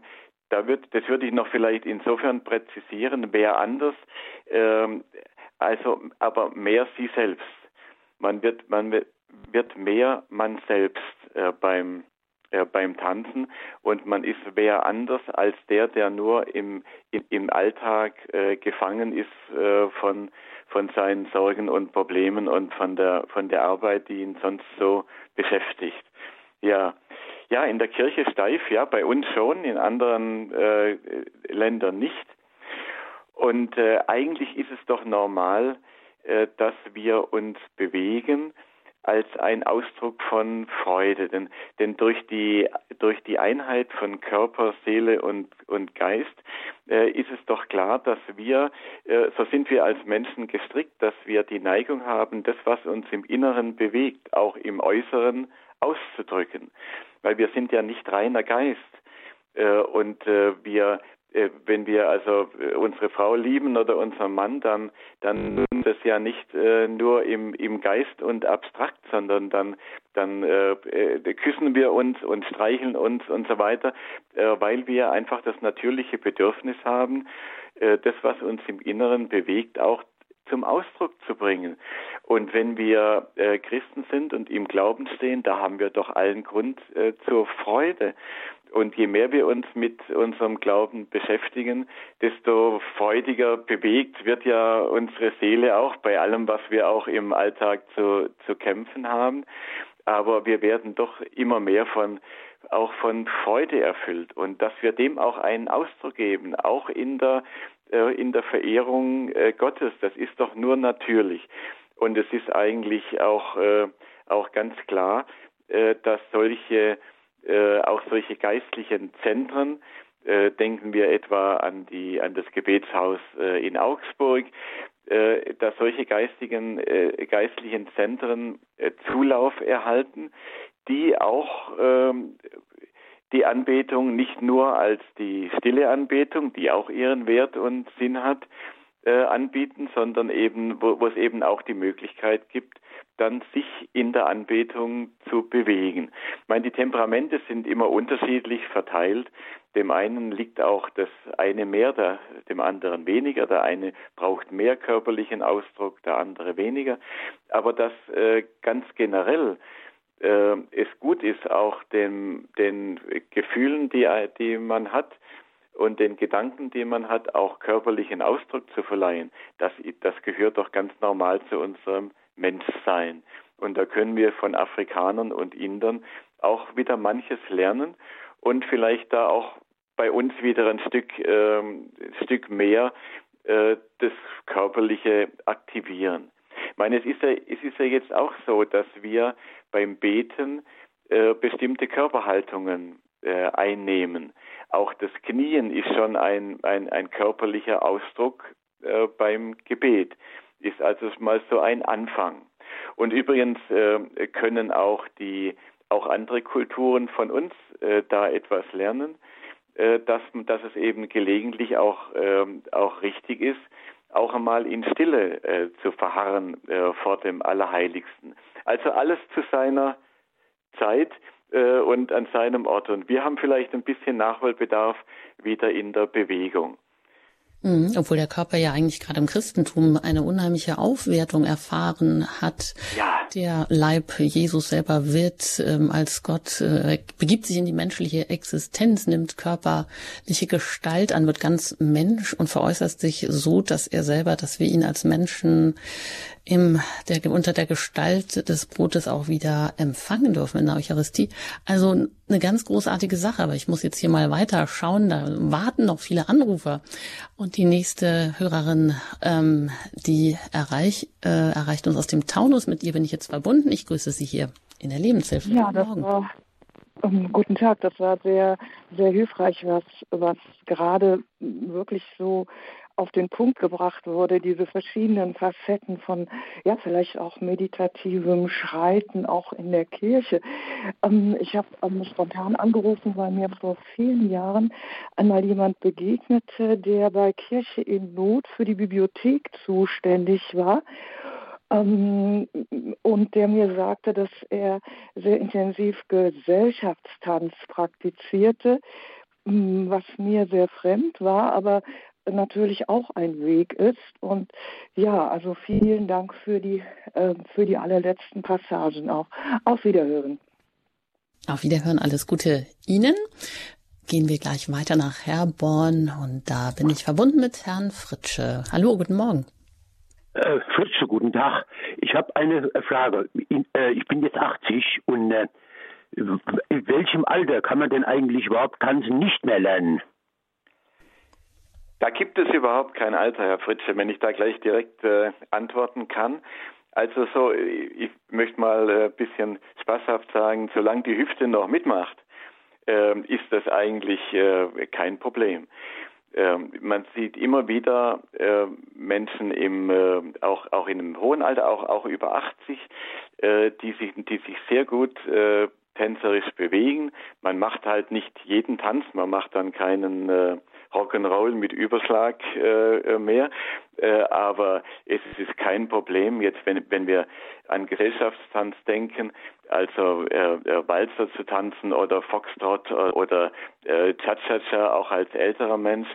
da wird, das würde ich noch vielleicht insofern präzisieren, wer anders, ähm, also aber mehr sie selbst. Man wird, man wird mehr man selbst äh, beim äh, beim Tanzen und man ist wer anders als der, der nur im im, im Alltag äh, gefangen ist äh, von von seinen Sorgen und Problemen und von der von der Arbeit, die ihn sonst so beschäftigt. Ja. Ja, in der Kirche steif, ja, bei uns schon, in anderen äh, Ländern nicht. Und äh, eigentlich ist es doch normal, äh, dass wir uns bewegen als ein Ausdruck von Freude. Denn, denn durch die durch die Einheit von Körper, Seele und, und Geist äh, ist es doch klar, dass wir, äh, so sind wir als Menschen gestrickt, dass wir die Neigung haben, das, was uns im Inneren bewegt, auch im Äußeren auszudrücken. Weil wir sind ja nicht reiner Geist. Äh, und äh, wir wenn wir also unsere Frau lieben oder unseren Mann, dann dann tun das ja nicht äh, nur im im Geist und abstrakt, sondern dann dann äh, küssen wir uns und streicheln uns und so weiter, äh, weil wir einfach das natürliche Bedürfnis haben, äh, das, was uns im Inneren bewegt, auch zum Ausdruck zu bringen. Und wenn wir äh, Christen sind und im Glauben stehen, da haben wir doch allen Grund äh, zur Freude. Und je mehr wir uns mit unserem Glauben beschäftigen, desto freudiger bewegt wird ja unsere Seele auch bei allem, was wir auch im Alltag zu, zu kämpfen haben. Aber wir werden doch immer mehr von auch von Freude erfüllt und dass wir dem auch einen Ausdruck geben, auch in der äh, in der Verehrung äh, Gottes. Das ist doch nur natürlich. Und es ist eigentlich auch äh, auch ganz klar, äh, dass solche Äh, auch solche geistlichen Zentren, äh, denken wir etwa an die an das Gebetshaus äh, in Augsburg, äh, dass solche geistigen äh, geistlichen Zentren äh, Zulauf erhalten, die auch äh, die Anbetung nicht nur als die stille Anbetung, die auch ihren Wert und Sinn hat, äh, anbieten, sondern eben, wo, wo es eben auch die Möglichkeit gibt, dann sich in der Anbetung zu bewegen. Ich meine, die Temperamente sind immer unterschiedlich verteilt. Dem einen liegt auch das eine mehr, der, dem anderen weniger. Der eine braucht mehr körperlichen Ausdruck, der andere weniger. Aber dass äh, ganz generell äh, es gut ist, auch den, den Gefühlen, die, die man hat, und den Gedanken, die man hat, auch körperlichen Ausdruck zu verleihen, das, das gehört doch ganz normal zu unserem Menschsein. Und da können wir von Afrikanern und Indern auch wieder manches lernen und vielleicht da auch bei uns wieder ein Stück, äh, ein Stück mehr äh, das Körperliche aktivieren. Ich meine, es ist ja, es ist ja jetzt auch so, dass wir beim Beten äh, bestimmte Körperhaltungen äh, einnehmen. Auch das Knien ist schon ein, ein, ein körperlicher Ausdruck äh, beim Gebet. Ist also mal so ein Anfang. Und übrigens äh, können auch die auch andere Kulturen von uns äh, da etwas lernen, äh, dass, dass es eben gelegentlich auch, äh, auch richtig ist, auch einmal in Stille äh, zu verharren äh, vor dem Allerheiligsten. Also alles zu seiner Zeit äh, und an seinem Ort. Und wir haben vielleicht ein bisschen Nachholbedarf wieder in der Bewegung. Mhm, obwohl der Körper ja eigentlich gerade im Christentum eine unheimliche Aufwertung erfahren hat. Ja. Der Leib Jesus selber wird ähm, als Gott, äh, begibt sich in die menschliche Existenz, nimmt körperliche Gestalt an, wird ganz Mensch und veräußert sich so, dass er selber, dass wir ihn als Menschen im, der, unter der Gestalt des Brotes auch wieder empfangen dürfen in der Eucharistie. Also eine ganz großartige Sache, aber ich muss jetzt hier mal weiter schauen, da warten noch viele Anrufer. Und die nächste Hörerin, ähm, die erreich, äh, erreicht uns aus dem Taunus, mit ihr bin ich jetzt verbunden. Ich grüße Sie hier in der Lebenshilfe. Ja, das war, um, guten Tag, das war sehr, sehr hilfreich, was, was gerade wirklich so auf den Punkt gebracht wurde, diese verschiedenen Facetten von, ja, vielleicht auch meditativem Schreiten, auch in der Kirche. Ähm, ich habe ähm, spontan angerufen, weil mir vor vielen Jahren einmal jemand begegnete, der bei Kirche in Not für die Bibliothek zuständig war. Ähm, und der mir sagte, dass er sehr intensiv Gesellschaftstanz praktizierte. was mir sehr fremd war, aber natürlich auch ein Weg ist. Und ja, also vielen Dank für die, äh, für die allerletzten Passagen auch. Auf Wiederhören. Auf Wiederhören, alles Gute Ihnen. Gehen wir gleich weiter nach Herborn und da bin ich verbunden mit Herrn Fritsche. Hallo, guten Morgen. Äh, Fritsche, guten Tag. Ich habe eine Frage. Ich bin jetzt achtzig und äh, in welchem Alter kann man denn eigentlich überhaupt tanzen nicht mehr lernen? Da gibt es überhaupt kein Alter, Herr Fritsche, wenn ich da gleich direkt äh, antworten kann. Also so, ich möchte mal ein äh, bisschen spaßhaft sagen, solange die Hüfte noch mitmacht, äh, ist das eigentlich äh, kein Problem. Äh, man sieht immer wieder äh, Menschen im äh, auch auch in einem hohen Alter, auch auch über achtzig, äh, die sich die sich sehr gut äh, tänzerisch bewegen. Man macht halt nicht jeden Tanz, man macht dann keinen äh, Rock'n'Roll mit Überschlag äh, mehr, äh, aber es ist kein Problem, jetzt wenn wenn wir an Gesellschaftstanz denken, also äh, äh, Walzer zu tanzen oder Foxtrot oder äh, Cha-Cha-Cha auch als älterer Mensch,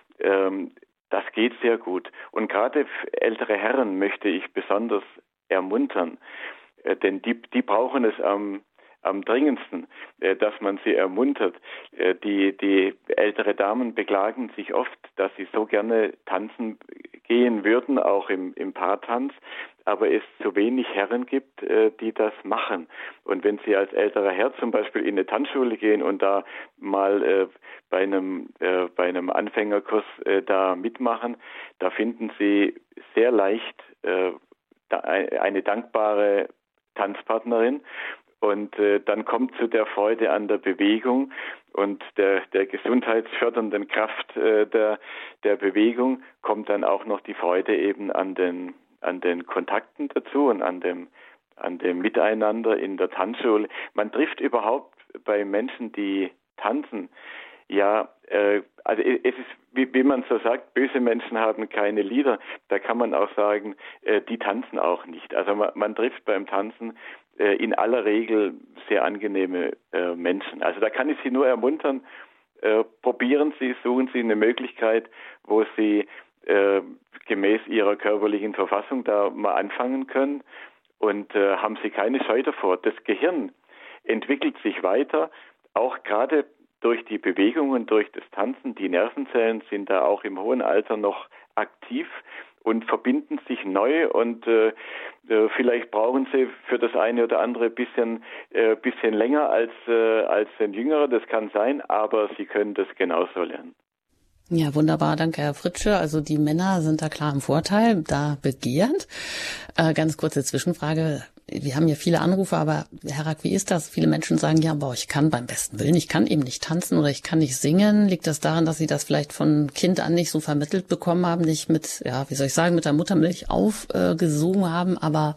ähm, das geht sehr gut. Und gerade ältere Herren möchte ich besonders ermuntern, äh, denn die die brauchen es am am dringendsten, äh, dass man sie ermuntert. Äh, die, die ältere Damen beklagen sich oft, dass sie so gerne tanzen gehen würden, auch im, im Paartanz, aber es zu wenig Herren gibt, äh, die das machen. Und wenn sie als älterer Herr zum Beispiel in eine Tanzschule gehen und da mal äh, bei einem äh, bei einem Anfängerkurs äh, da mitmachen, da finden sie sehr leicht äh, da, eine dankbare Tanzpartnerin. Und äh, dann kommt zu der Freude an der Bewegung und der, der gesundheitsfördernden Kraft äh, der, der Bewegung kommt dann auch noch die Freude eben an den, an den Kontakten dazu und an dem, an dem Miteinander in der Tanzschule. Man trifft überhaupt bei Menschen, die tanzen, ja, äh, also es ist, wie, wie man so sagt, böse Menschen haben keine Lieder. Da kann man auch sagen, äh, die tanzen auch nicht. Also man, man trifft beim Tanzen äh, in aller Regel sehr angenehme äh, Menschen. Also da kann ich Sie nur ermuntern, äh, probieren Sie, suchen Sie eine Möglichkeit, wo Sie äh, gemäß Ihrer körperlichen Verfassung da mal anfangen können und äh, haben Sie keine Scheu davor. Das Gehirn entwickelt sich weiter, auch gerade durch die Bewegungen, durch das Tanzen. Die Nervenzellen sind da auch im hohen Alter noch aktiv und verbinden sich neu und äh, äh, vielleicht brauchen sie für das eine oder andere bisschen äh, bisschen länger als äh, als ein Jüngerer, das kann sein, aber sie können das genauso lernen. Ja, wunderbar, danke Herr Fritsche. Also die Männer sind da klar im Vorteil, da begehrt. Äh, ganz kurze Zwischenfrage. Wir haben ja viele Anrufe, aber Herr Rack, wie ist das? Viele Menschen sagen, ja, boah, ich kann beim besten Willen, ich kann eben nicht tanzen oder ich kann nicht singen. Liegt das daran, dass Sie das vielleicht von Kind an nicht so vermittelt bekommen haben, nicht mit, ja, wie soll ich sagen, mit der Muttermilch aufgesogen äh, haben? Aber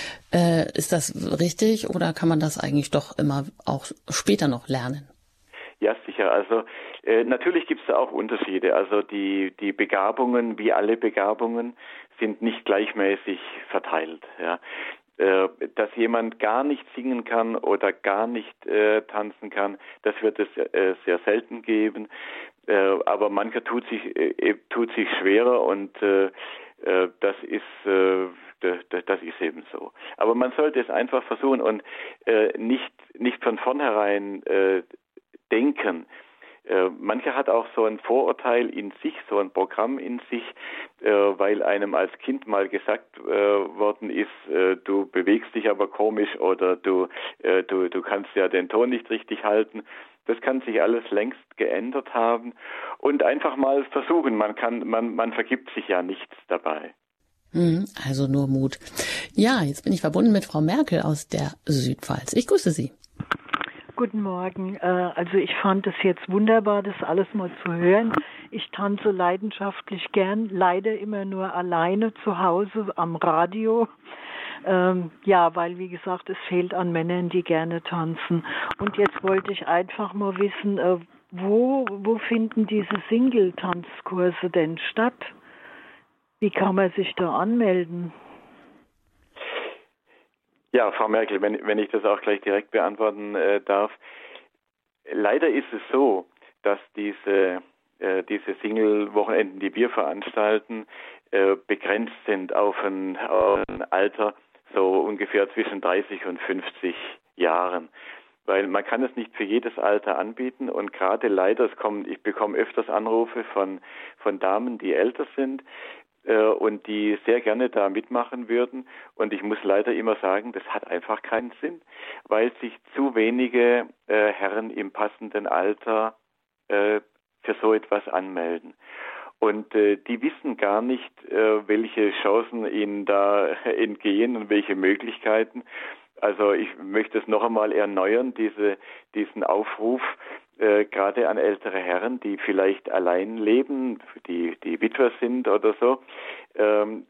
äh, ist das richtig oder kann man das eigentlich doch immer auch später noch lernen? Ja, sicher. Also äh, natürlich gibt es da auch Unterschiede. Also die die Begabungen, wie alle Begabungen, sind nicht gleichmäßig verteilt. Ja. Äh, dass jemand gar nicht singen kann oder gar nicht äh, tanzen kann, das wird es äh, sehr selten geben. Äh, aber mancher tut sich äh, tut sich schwerer und äh, äh, das ist äh, das, das ist eben so. Aber man sollte es einfach versuchen und äh, nicht nicht von vornherein äh, denken. Äh, mancher hat auch so ein Vorurteil in sich, so ein Programm in sich, äh, weil einem als Kind mal gesagt äh, worden ist, äh, du bewegst dich aber komisch oder du, äh, du, du kannst ja den Ton nicht richtig halten. Das kann sich alles längst geändert haben und einfach mal versuchen. Man kann, man, man vergibt sich ja nichts dabei. Also nur Mut. Ja, jetzt bin ich verbunden mit Frau Merkel aus der Südpfalz. Ich grüße Sie. Guten Morgen. Also ich fand es jetzt wunderbar, das alles mal zu hören. Ich tanze leidenschaftlich gern, leider immer nur alleine zu Hause am Radio. Ähm, ja, weil wie gesagt, es fehlt an Männern, die gerne tanzen. Und jetzt wollte ich einfach mal wissen, äh, wo, wo finden diese Single-Tanzkurse denn statt? Wie kann man sich da anmelden? Ja, Frau Merkel, wenn, wenn ich das auch gleich direkt beantworten äh, darf. Leider ist es so, dass diese, äh, diese Single-Wochenenden, die wir veranstalten, äh, begrenzt sind auf ein, auf ein Alter so ungefähr zwischen dreißig und fünfzig Jahren. Weil man kann es nicht für jedes Alter anbieten und gerade leider, es kommen, ich bekomme öfters Anrufe von, von Damen, die älter sind, und die sehr gerne da mitmachen würden. Und ich muss leider immer sagen, das hat einfach keinen Sinn, weil sich zu wenige äh, Herren im passenden Alter äh, für so etwas anmelden. Und äh, die wissen gar nicht, äh, welche Chancen ihnen da entgehen und welche Möglichkeiten. Also ich möchte es noch einmal erneuern, diese, diesen Aufruf, Äh, gerade an ältere Herren, die vielleicht allein leben, die, die Witwer sind oder so, ähm,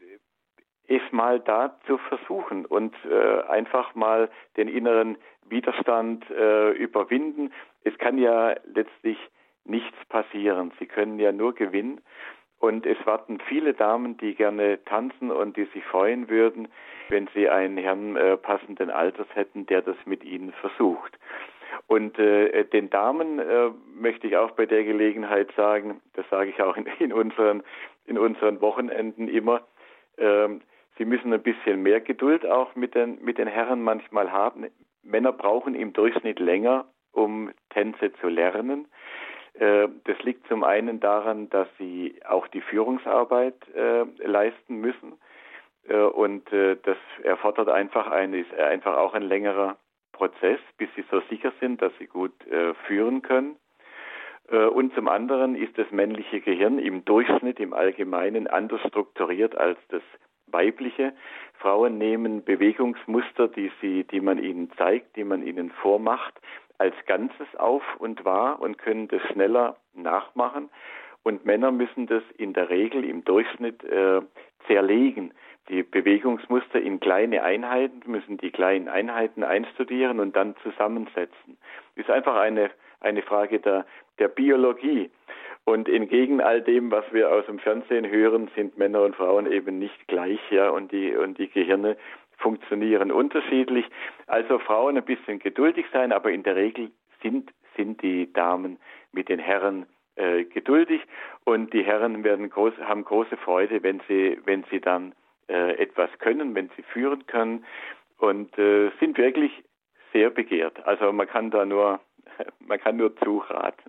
es mal da zu versuchen und äh, einfach mal den inneren Widerstand äh, überwinden. Es kann ja letztlich nichts passieren. Sie können ja nur gewinnen. Und es warten viele Damen, die gerne tanzen und die sich freuen würden, wenn sie einen Herrn äh, passenden Alters hätten, der das mit ihnen versucht. Und äh, den Damen äh, möchte ich auch bei der Gelegenheit sagen, das sage ich auch in, in, unseren, in unseren Wochenenden immer, äh, sie müssen ein bisschen mehr Geduld auch mit den, mit den Herren manchmal haben. Männer brauchen im Durchschnitt länger, um Tänze zu lernen. Äh, das liegt zum einen daran, dass sie auch die Führungsarbeit äh, leisten müssen. Äh, und äh, das erfordert einfach, ein, ist einfach auch ein längerer Prozess, bis sie so sicher sind, dass sie gut äh, führen können. Äh, und zum anderen ist das männliche Gehirn im Durchschnitt, im Allgemeinen anders strukturiert als das weibliche. Frauen nehmen Bewegungsmuster, die sie, die man ihnen zeigt, die man ihnen vormacht, als Ganzes auf und wahr und können das schneller nachmachen. Und Männer müssen das in der Regel im Durchschnitt äh, zerlegen. Die Bewegungsmuster in kleine Einheiten, müssen die kleinen Einheiten einstudieren und dann zusammensetzen. Das ist einfach eine, eine Frage der, der Biologie. Und entgegen all dem, was wir aus dem Fernsehen hören, sind Männer und Frauen eben nicht gleich, ja, und die, und die Gehirne funktionieren unterschiedlich. Also Frauen ein bisschen geduldig sein, aber in der Regel sind, sind die Damen mit den Herren äh, geduldig und die Herren werden groß, haben große Freude, wenn sie, wenn sie dann äh, etwas können, wenn sie führen können und äh, sind wirklich sehr begehrt. Also man kann da nur, man kann nur zuraten.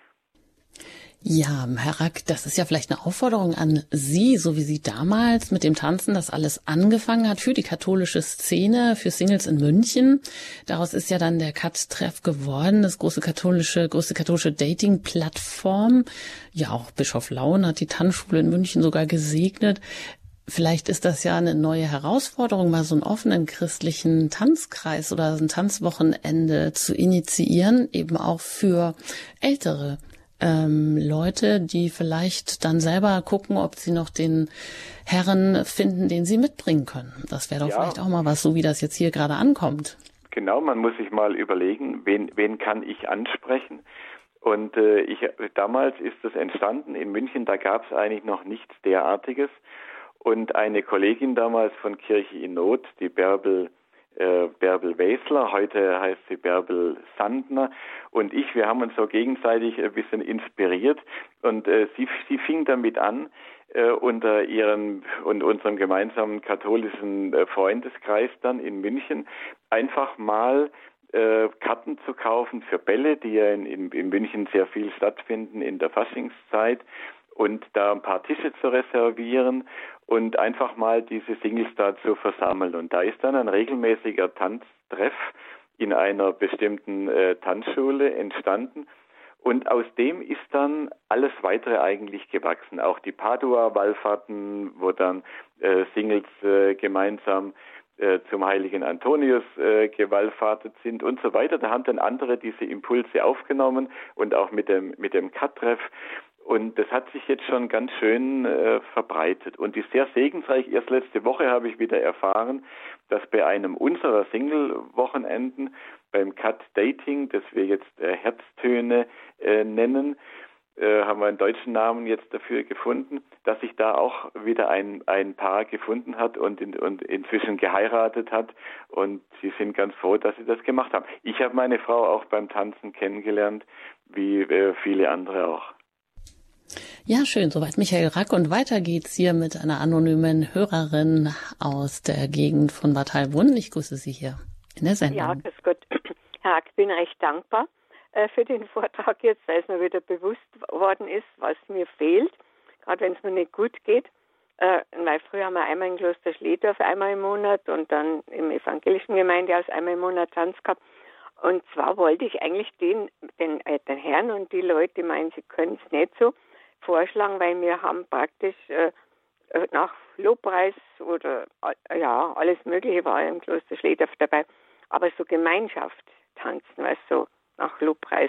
Ja, Herr Rack, das ist ja vielleicht eine Aufforderung an Sie, so wie Sie damals mit dem Tanzen das alles angefangen hat für die katholische Szene, für Singles in München. Daraus ist ja dann der Cut-Treff geworden, das große katholische, größte katholische Dating-Plattform. Ja, auch Bischof Laun hat die Tanzschule in München sogar gesegnet. Vielleicht ist das ja eine neue Herausforderung, mal so einen offenen christlichen Tanzkreis oder ein Tanzwochenende zu initiieren, eben auch für ältere Ähm, Leute, die vielleicht dann selber gucken, ob sie noch den Herren finden, den sie mitbringen können. Das wäre doch ja vielleicht auch mal was, so wie das jetzt hier gerade ankommt. Genau, man muss sich mal überlegen, wen, wen kann ich ansprechen? Und äh, ich, damals ist das entstanden in München, da gab es eigentlich noch nichts derartiges. Und eine Kollegin damals von Kirche in Not, die Bärbel Äh, Bärbel Wesler, heute heißt sie Bärbel Sandner und ich, wir haben uns so gegenseitig ein bisschen inspiriert und äh, sie, sie fing damit an, äh, unter ihren und unserem gemeinsamen katholischen äh, Freundeskreis dann in München einfach mal äh, Karten zu kaufen für Bälle, die ja in, in, in München sehr viel stattfinden in der Faschingszeit und da ein paar Tische zu reservieren und einfach mal diese Singles da zu versammeln. Und da ist dann ein regelmäßiger Tanztreff in einer bestimmten äh, Tanzschule entstanden. Und aus dem ist dann alles weitere eigentlich gewachsen. Auch die Padua-Wallfahrten, wo dann äh, Singles äh, gemeinsam äh, zum heiligen Antonius äh, gewallfahrtet sind und so weiter. Da haben dann andere diese Impulse aufgenommen und auch mit dem, mit dem Cut-Treff. Und das hat sich jetzt schon ganz schön äh, verbreitet und ist sehr segensreich. Erst letzte Woche habe ich wieder erfahren, dass bei einem unserer Single-Wochenenden, beim Cut Dating, das wir jetzt äh, Herztöne äh, nennen, äh, haben wir einen deutschen Namen jetzt dafür gefunden, dass sich da auch wieder ein, ein Paar gefunden hat und, in, und inzwischen geheiratet hat. Und sie sind ganz froh, dass sie das gemacht haben. Ich habe meine Frau auch beim Tanzen kennengelernt, wie äh, viele andere auch. Ja, schön. Soweit Michael Rack. Und weiter geht's hier mit einer anonymen Hörerin aus der Gegend von Bad Heilbrunn. Ich grüße Sie hier in der Sendung. Ja, grüß Gott. Herr Rack, ich bin recht dankbar äh, für den Vortrag jetzt, weil es mir wieder bewusst worden ist, was mir fehlt, gerade wenn es mir nicht gut geht. Äh, weil früher haben wir einmal in Kloster Schledorf einmal im Monat und dann im evangelischen Gemeindehaus einmal im Monat Tanz gehabt. Und zwar wollte ich eigentlich den, den, äh, den Herrn und die Leute, die meinen, sie können es nicht so, vorschlagen, weil wir haben praktisch äh, nach Lobpreis oder äh, ja, alles Mögliche war im Kloster Schledorf dabei, aber so Gemeinschaft tanzen, weißt du, so nach Lobpreis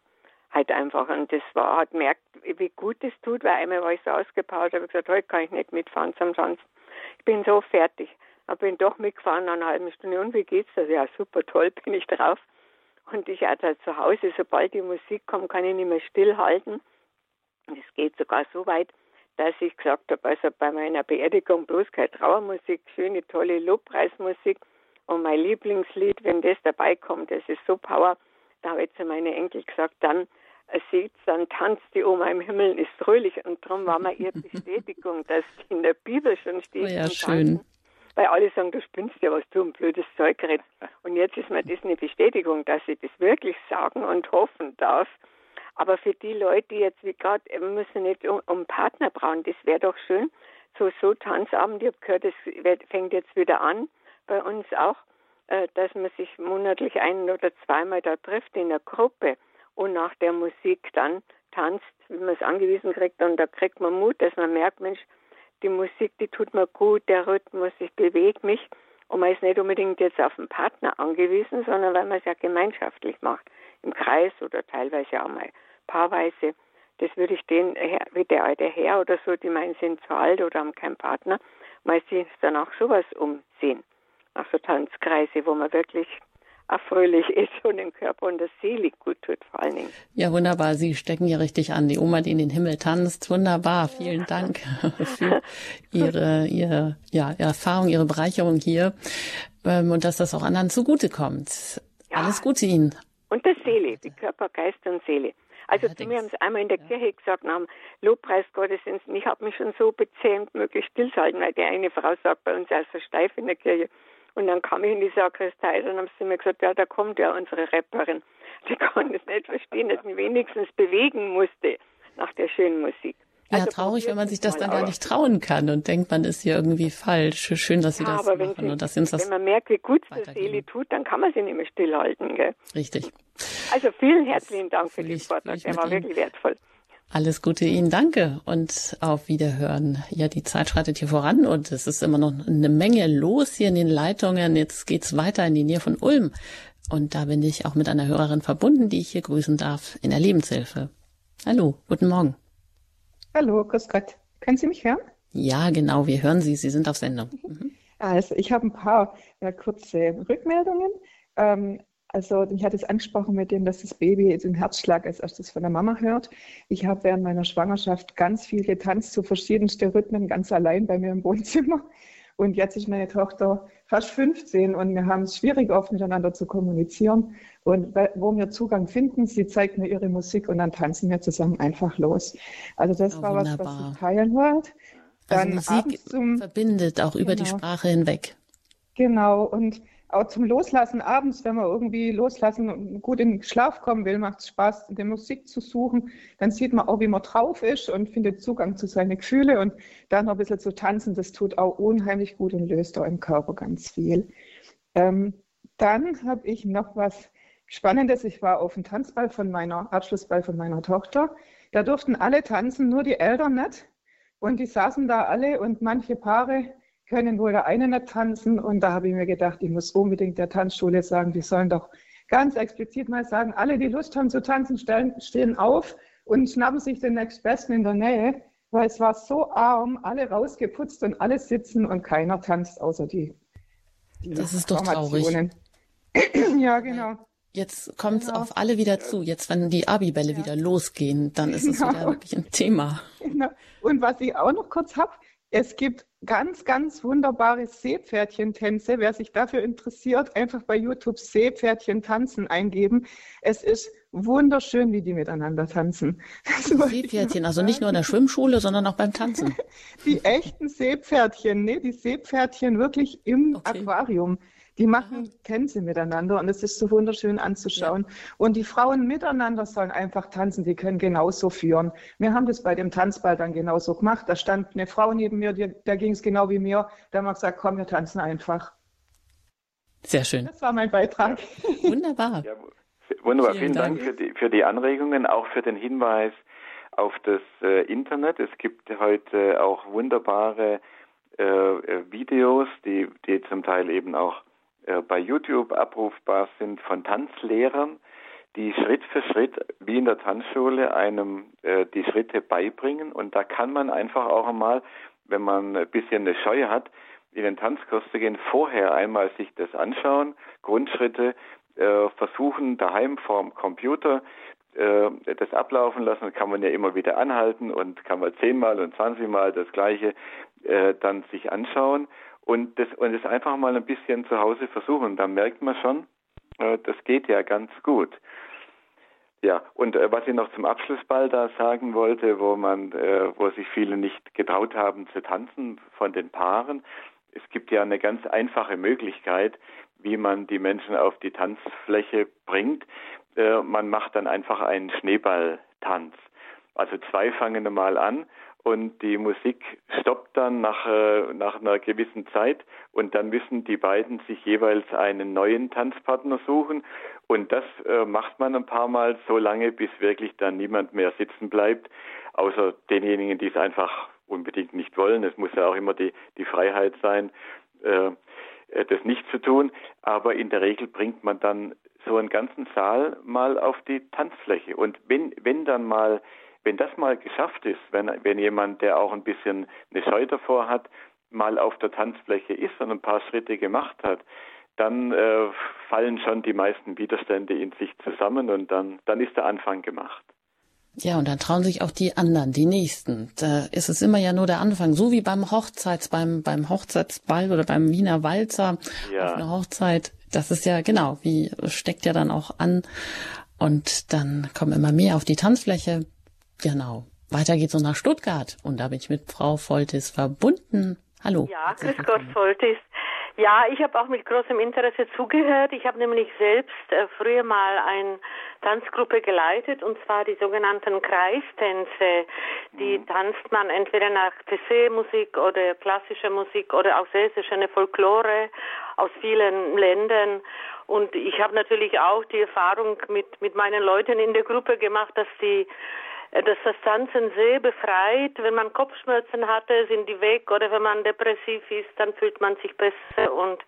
halt einfach. Und das war, hat gemerkt, wie gut es tut, weil einmal war ich so ausgepowert, habe gesagt, heute kann ich nicht mitfahren zum Tanzen. Ich bin so fertig. Aber bin doch mitgefahren nach einer halben Stunde. Und wie geht's das? Ja, super toll, bin ich drauf. Und ich hatte halt zu Hause, sobald die Musik kommt, kann ich nicht mehr stillhalten. Und es geht sogar so weit, dass ich gesagt habe, also bei meiner Beerdigung bloß keine Trauermusik, schöne, tolle Lobpreismusik. Und mein Lieblingslied, wenn das dabei kommt, das ist so Power. Da habe ich zu meinen Enkel gesagt, dann seht, dann tanzt die Oma im Himmel und ist fröhlich. Und darum war mir ihre Bestätigung, dass in der Bibel schon steht. Oh ja, schön. Weil alle sagen, du spinnst ja, was du ein blödes Zeug redest. Und jetzt ist mir das eine Bestätigung, dass ich das wirklich sagen und hoffen darf. Aber für die Leute, die jetzt wie gerade, wir müssen nicht um, um Partner brauchen, das wäre doch schön. So, so Tanzabend, ich habe gehört, das wird, fängt jetzt wieder an, bei uns auch, äh, dass man sich monatlich ein- oder zweimal da trifft in der Gruppe und nach der Musik dann tanzt, wie man es angewiesen kriegt. Und da kriegt man Mut, dass man merkt, Mensch, die Musik, die tut mir gut, der Rhythmus, ich bewege mich. Und man ist nicht unbedingt jetzt auf den Partner angewiesen, sondern weil man es ja gemeinschaftlich macht, im Kreis oder teilweise auch mal paarweise. Das würde ich den, wie der alte Herr oder so, die meinen, sind zu alt oder haben keinen Partner, mal sich dann auch sowas umsehen. Nach so Tanzkreise, wo man wirklich auch fröhlich ist und dem Körper und der Seele gut tut vor allen Dingen. Ja, wunderbar. Sie stecken hier richtig an. Die Oma, die in den Himmel tanzt. Wunderbar. Vielen Dank für Ihre, Ihre ja, Erfahrung, Ihre Bereicherung hier. Ähm, und dass das auch anderen zugutekommt. Ja. Alles Gute Ihnen. Und der Seele, die Körper, Geist und Seele. Also zu mir haben es einmal in der ja. Kirche gesagt, nach dem Lobpreisgottesdienst, ich habe mich schon so bezähmt, möglichst stillhalten, weil die eine Frau sagt bei uns, er ist so steif in der Kirche. Und dann kam ich in die Sakristei, dann haben sie mir gesagt, ja, da kommt ja unsere Rapperin. Die kann das nicht verstehen, dass ich mich wenigstens bewegen musste nach der schönen Musik. Ja, also traurig, wenn man sich das dann gar nicht trauen kann und denkt, man ist hier irgendwie falsch. Schön, dass Sie ja, das machen. Sie, und dass Sie uns das wenn man merkt, wie gut es der Seele tut, dann kann man sie nicht mehr stillhalten. Gell? Richtig. Also vielen herzlichen Dank für den Vortrag, der war Ihnen. wirklich wertvoll. Alles Gute Ihnen, danke und auf Wiederhören. Ja, die Zeit schreitet hier voran und es ist immer noch eine Menge los hier in den Leitungen. Jetzt geht's weiter in die Nähe von Ulm und da bin ich auch mit einer Hörerin verbunden, die ich hier grüßen darf in der Lebenshilfe. Hallo, guten Morgen. Hallo, grüß Gott. Können Sie mich hören? Ja, genau, wir hören Sie. Sie sind auf Sendung. Mhm. Also ich habe ein paar äh, kurze Rückmeldungen. Ähm, Also ich hatte es angesprochen mit dem, dass das Baby den Herzschlag als erstes von der Mama hört. Ich habe während meiner Schwangerschaft ganz viel getanzt zu verschiedensten Rhythmen, ganz allein bei mir im Wohnzimmer. Und jetzt ist meine Tochter fast fünfzehn und wir haben es schwierig, oft miteinander zu kommunizieren. Und wo wir Zugang finden, sie zeigt mir ihre Musik und dann tanzen wir zusammen einfach los. Also das oh, war wunderbar. Was, was ich teilen wollte. Dann also Musik zum, verbindet auch über genau. die Sprache hinweg. Genau, und auch zum Loslassen abends, wenn man irgendwie loslassen und gut in den Schlaf kommen will, macht es Spaß, die Musik zu suchen. Dann sieht man auch, wie man drauf ist und findet Zugang zu seinen Gefühlen. Und dann noch ein bisschen zu tanzen, das tut auch unheimlich gut und löst auch im Körper ganz viel. Ähm, dann habe ich noch was Spannendes. Ich war auf dem Tanzball von meiner, Abschlussball von meiner Tochter. Da durften alle tanzen, nur die Eltern nicht. Und die saßen da alle und manche Paare können wohl der eine nicht tanzen. Und da habe ich mir gedacht, ich muss unbedingt der Tanzschule sagen, die sollen doch ganz explizit mal sagen, alle, die Lust haben zu tanzen, stellen, stehen auf und schnappen sich den nächstbesten in der Nähe, weil es war so arm, alle rausgeputzt und alle sitzen und keiner tanzt, außer die, die Das ist doch traurig. Ja, genau. Jetzt kommt es Genau. auf alle wieder zu. Jetzt, wenn die Abibälle Ja. wieder losgehen, dann ist es Genau. wieder wirklich ein Thema. Genau. Und was ich auch noch kurz habe, es gibt ganz, ganz wunderbare Seepferdchentänze. Wer sich dafür interessiert, einfach bei YouTube Seepferdchen tanzen eingeben. Es ist wunderschön, wie die miteinander tanzen. Das wollte ich noch Seepferdchen, also nicht sagen. nur in der Schwimmschule, sondern auch beim Tanzen. Die echten Seepferdchen, ne? Die Seepferdchen wirklich im Okay. Aquarium. Die machen Tänze miteinander und es ist so wunderschön anzuschauen. Und die Frauen miteinander sollen einfach tanzen, die können genauso führen. Wir haben das bei dem Tanzball dann genauso gemacht. Da stand eine Frau neben mir, die, da ging es genau wie mir. Da haben wir gesagt, komm, wir tanzen einfach. Sehr schön. Das war mein Beitrag. Wunderbar. Ja, wunderbar. Vielen Vielen Dank, Dank. für, die, für die Anregungen, auch für den Hinweis auf das äh, Internet. Es gibt heute auch wunderbare äh, Videos, die, die zum Teil eben auch äh, bei YouTube abrufbar sind von Tanzlehrern, die Schritt für Schritt, wie in der Tanzschule, einem äh, die Schritte beibringen. Und da kann man einfach auch einmal, wenn man ein bisschen eine Scheu hat, in den Tanzkurs zu gehen, vorher einmal sich das anschauen, Grundschritte äh, versuchen, daheim vorm Computer äh, das ablaufen lassen, kann man ja immer wieder anhalten und kann man zehnmal und zwanzigmal das Gleiche äh, dann sich anschauen und das, und das einfach mal ein bisschen zu Hause versuchen. Da merkt man schon, äh, das geht ja ganz gut. Ja, und äh, was ich noch zum Abschlussball da sagen wollte, wo man, äh, wo sich viele nicht getraut haben zu tanzen von den Paaren, es gibt ja eine ganz einfache Möglichkeit, wie man die Menschen auf die Tanzfläche bringt. Äh, man macht dann einfach einen Schneeballtanz. Also zwei fangen mal an und die Musik stoppt dann nach, äh, nach einer gewissen Zeit und dann müssen die beiden sich jeweils einen neuen Tanzpartner suchen und das äh, macht man ein paar Mal so lange, bis wirklich dann niemand mehr sitzen bleibt, außer denjenigen, die es einfach unbedingt nicht wollen. Es muss ja auch immer die, die Freiheit sein, äh, das nicht zu tun. Aber in der Regel bringt man dann so einen ganzen Saal mal auf die Tanzfläche. Und wenn, wenn dann mal, wenn das mal geschafft ist, wenn, wenn jemand, der auch ein bisschen eine Scheu davor hat, mal auf der Tanzfläche ist und ein paar Schritte gemacht hat, dann äh, fallen schon die meisten Widerstände in sich zusammen und dann, dann ist der Anfang gemacht. Ja, und dann trauen sich auch die anderen, die Nächsten. Da ist es immer ja nur der Anfang, so wie beim Hochzeits, beim, beim Hochzeitsball oder beim Wiener Walzer Ja. auf einer Hochzeit. Das ist ja genau, wie steckt ja dann auch an. Und dann kommen immer mehr auf die Tanzfläche. Genau. Weiter geht's so nach Stuttgart. Und da bin ich mit Frau Voltis verbunden. Hallo. Ja, grüß Gott, Voltis. Ja, ich habe auch mit großem Interesse zugehört. Ich habe nämlich selbst äh, früher mal eine Tanzgruppe geleitet, und zwar die sogenannten Kreistänze. Die tanzt man entweder nach Tessé-Musik oder klassischer Musik oder auch sehr, sehr schöne Folklore aus vielen Ländern. Und ich habe natürlich auch die Erfahrung mit, mit meinen Leuten in der Gruppe gemacht, dass die dass das Tanzen sehr befreit. Wenn man Kopfschmerzen hatte, sind die weg, oder wenn man depressiv ist, dann fühlt man sich besser. Und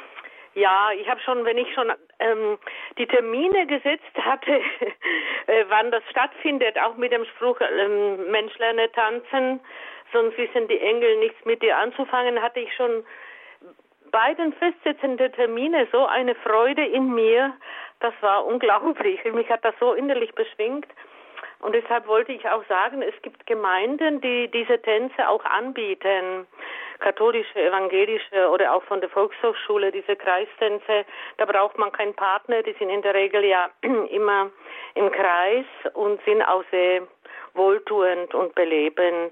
ja, ich habe schon, wenn ich schon ähm, die Termine gesetzt hatte, äh, wann das stattfindet, auch mit dem Spruch, ähm, Mensch, lerne tanzen, sonst wissen die Engel nichts mit dir anzufangen, hatte ich schon bei den Festsetzen der Termine so eine Freude in mir, das war unglaublich. Mich hat das so innerlich beschwingt. Und deshalb wollte ich auch sagen, es gibt Gemeinden, die diese Tänze auch anbieten, katholische, evangelische oder auch von der Volkshochschule, diese Kreistänze. Da braucht man keinen Partner, die sind in der Regel ja immer im Kreis und sind auch sehr wohltuend und belebend.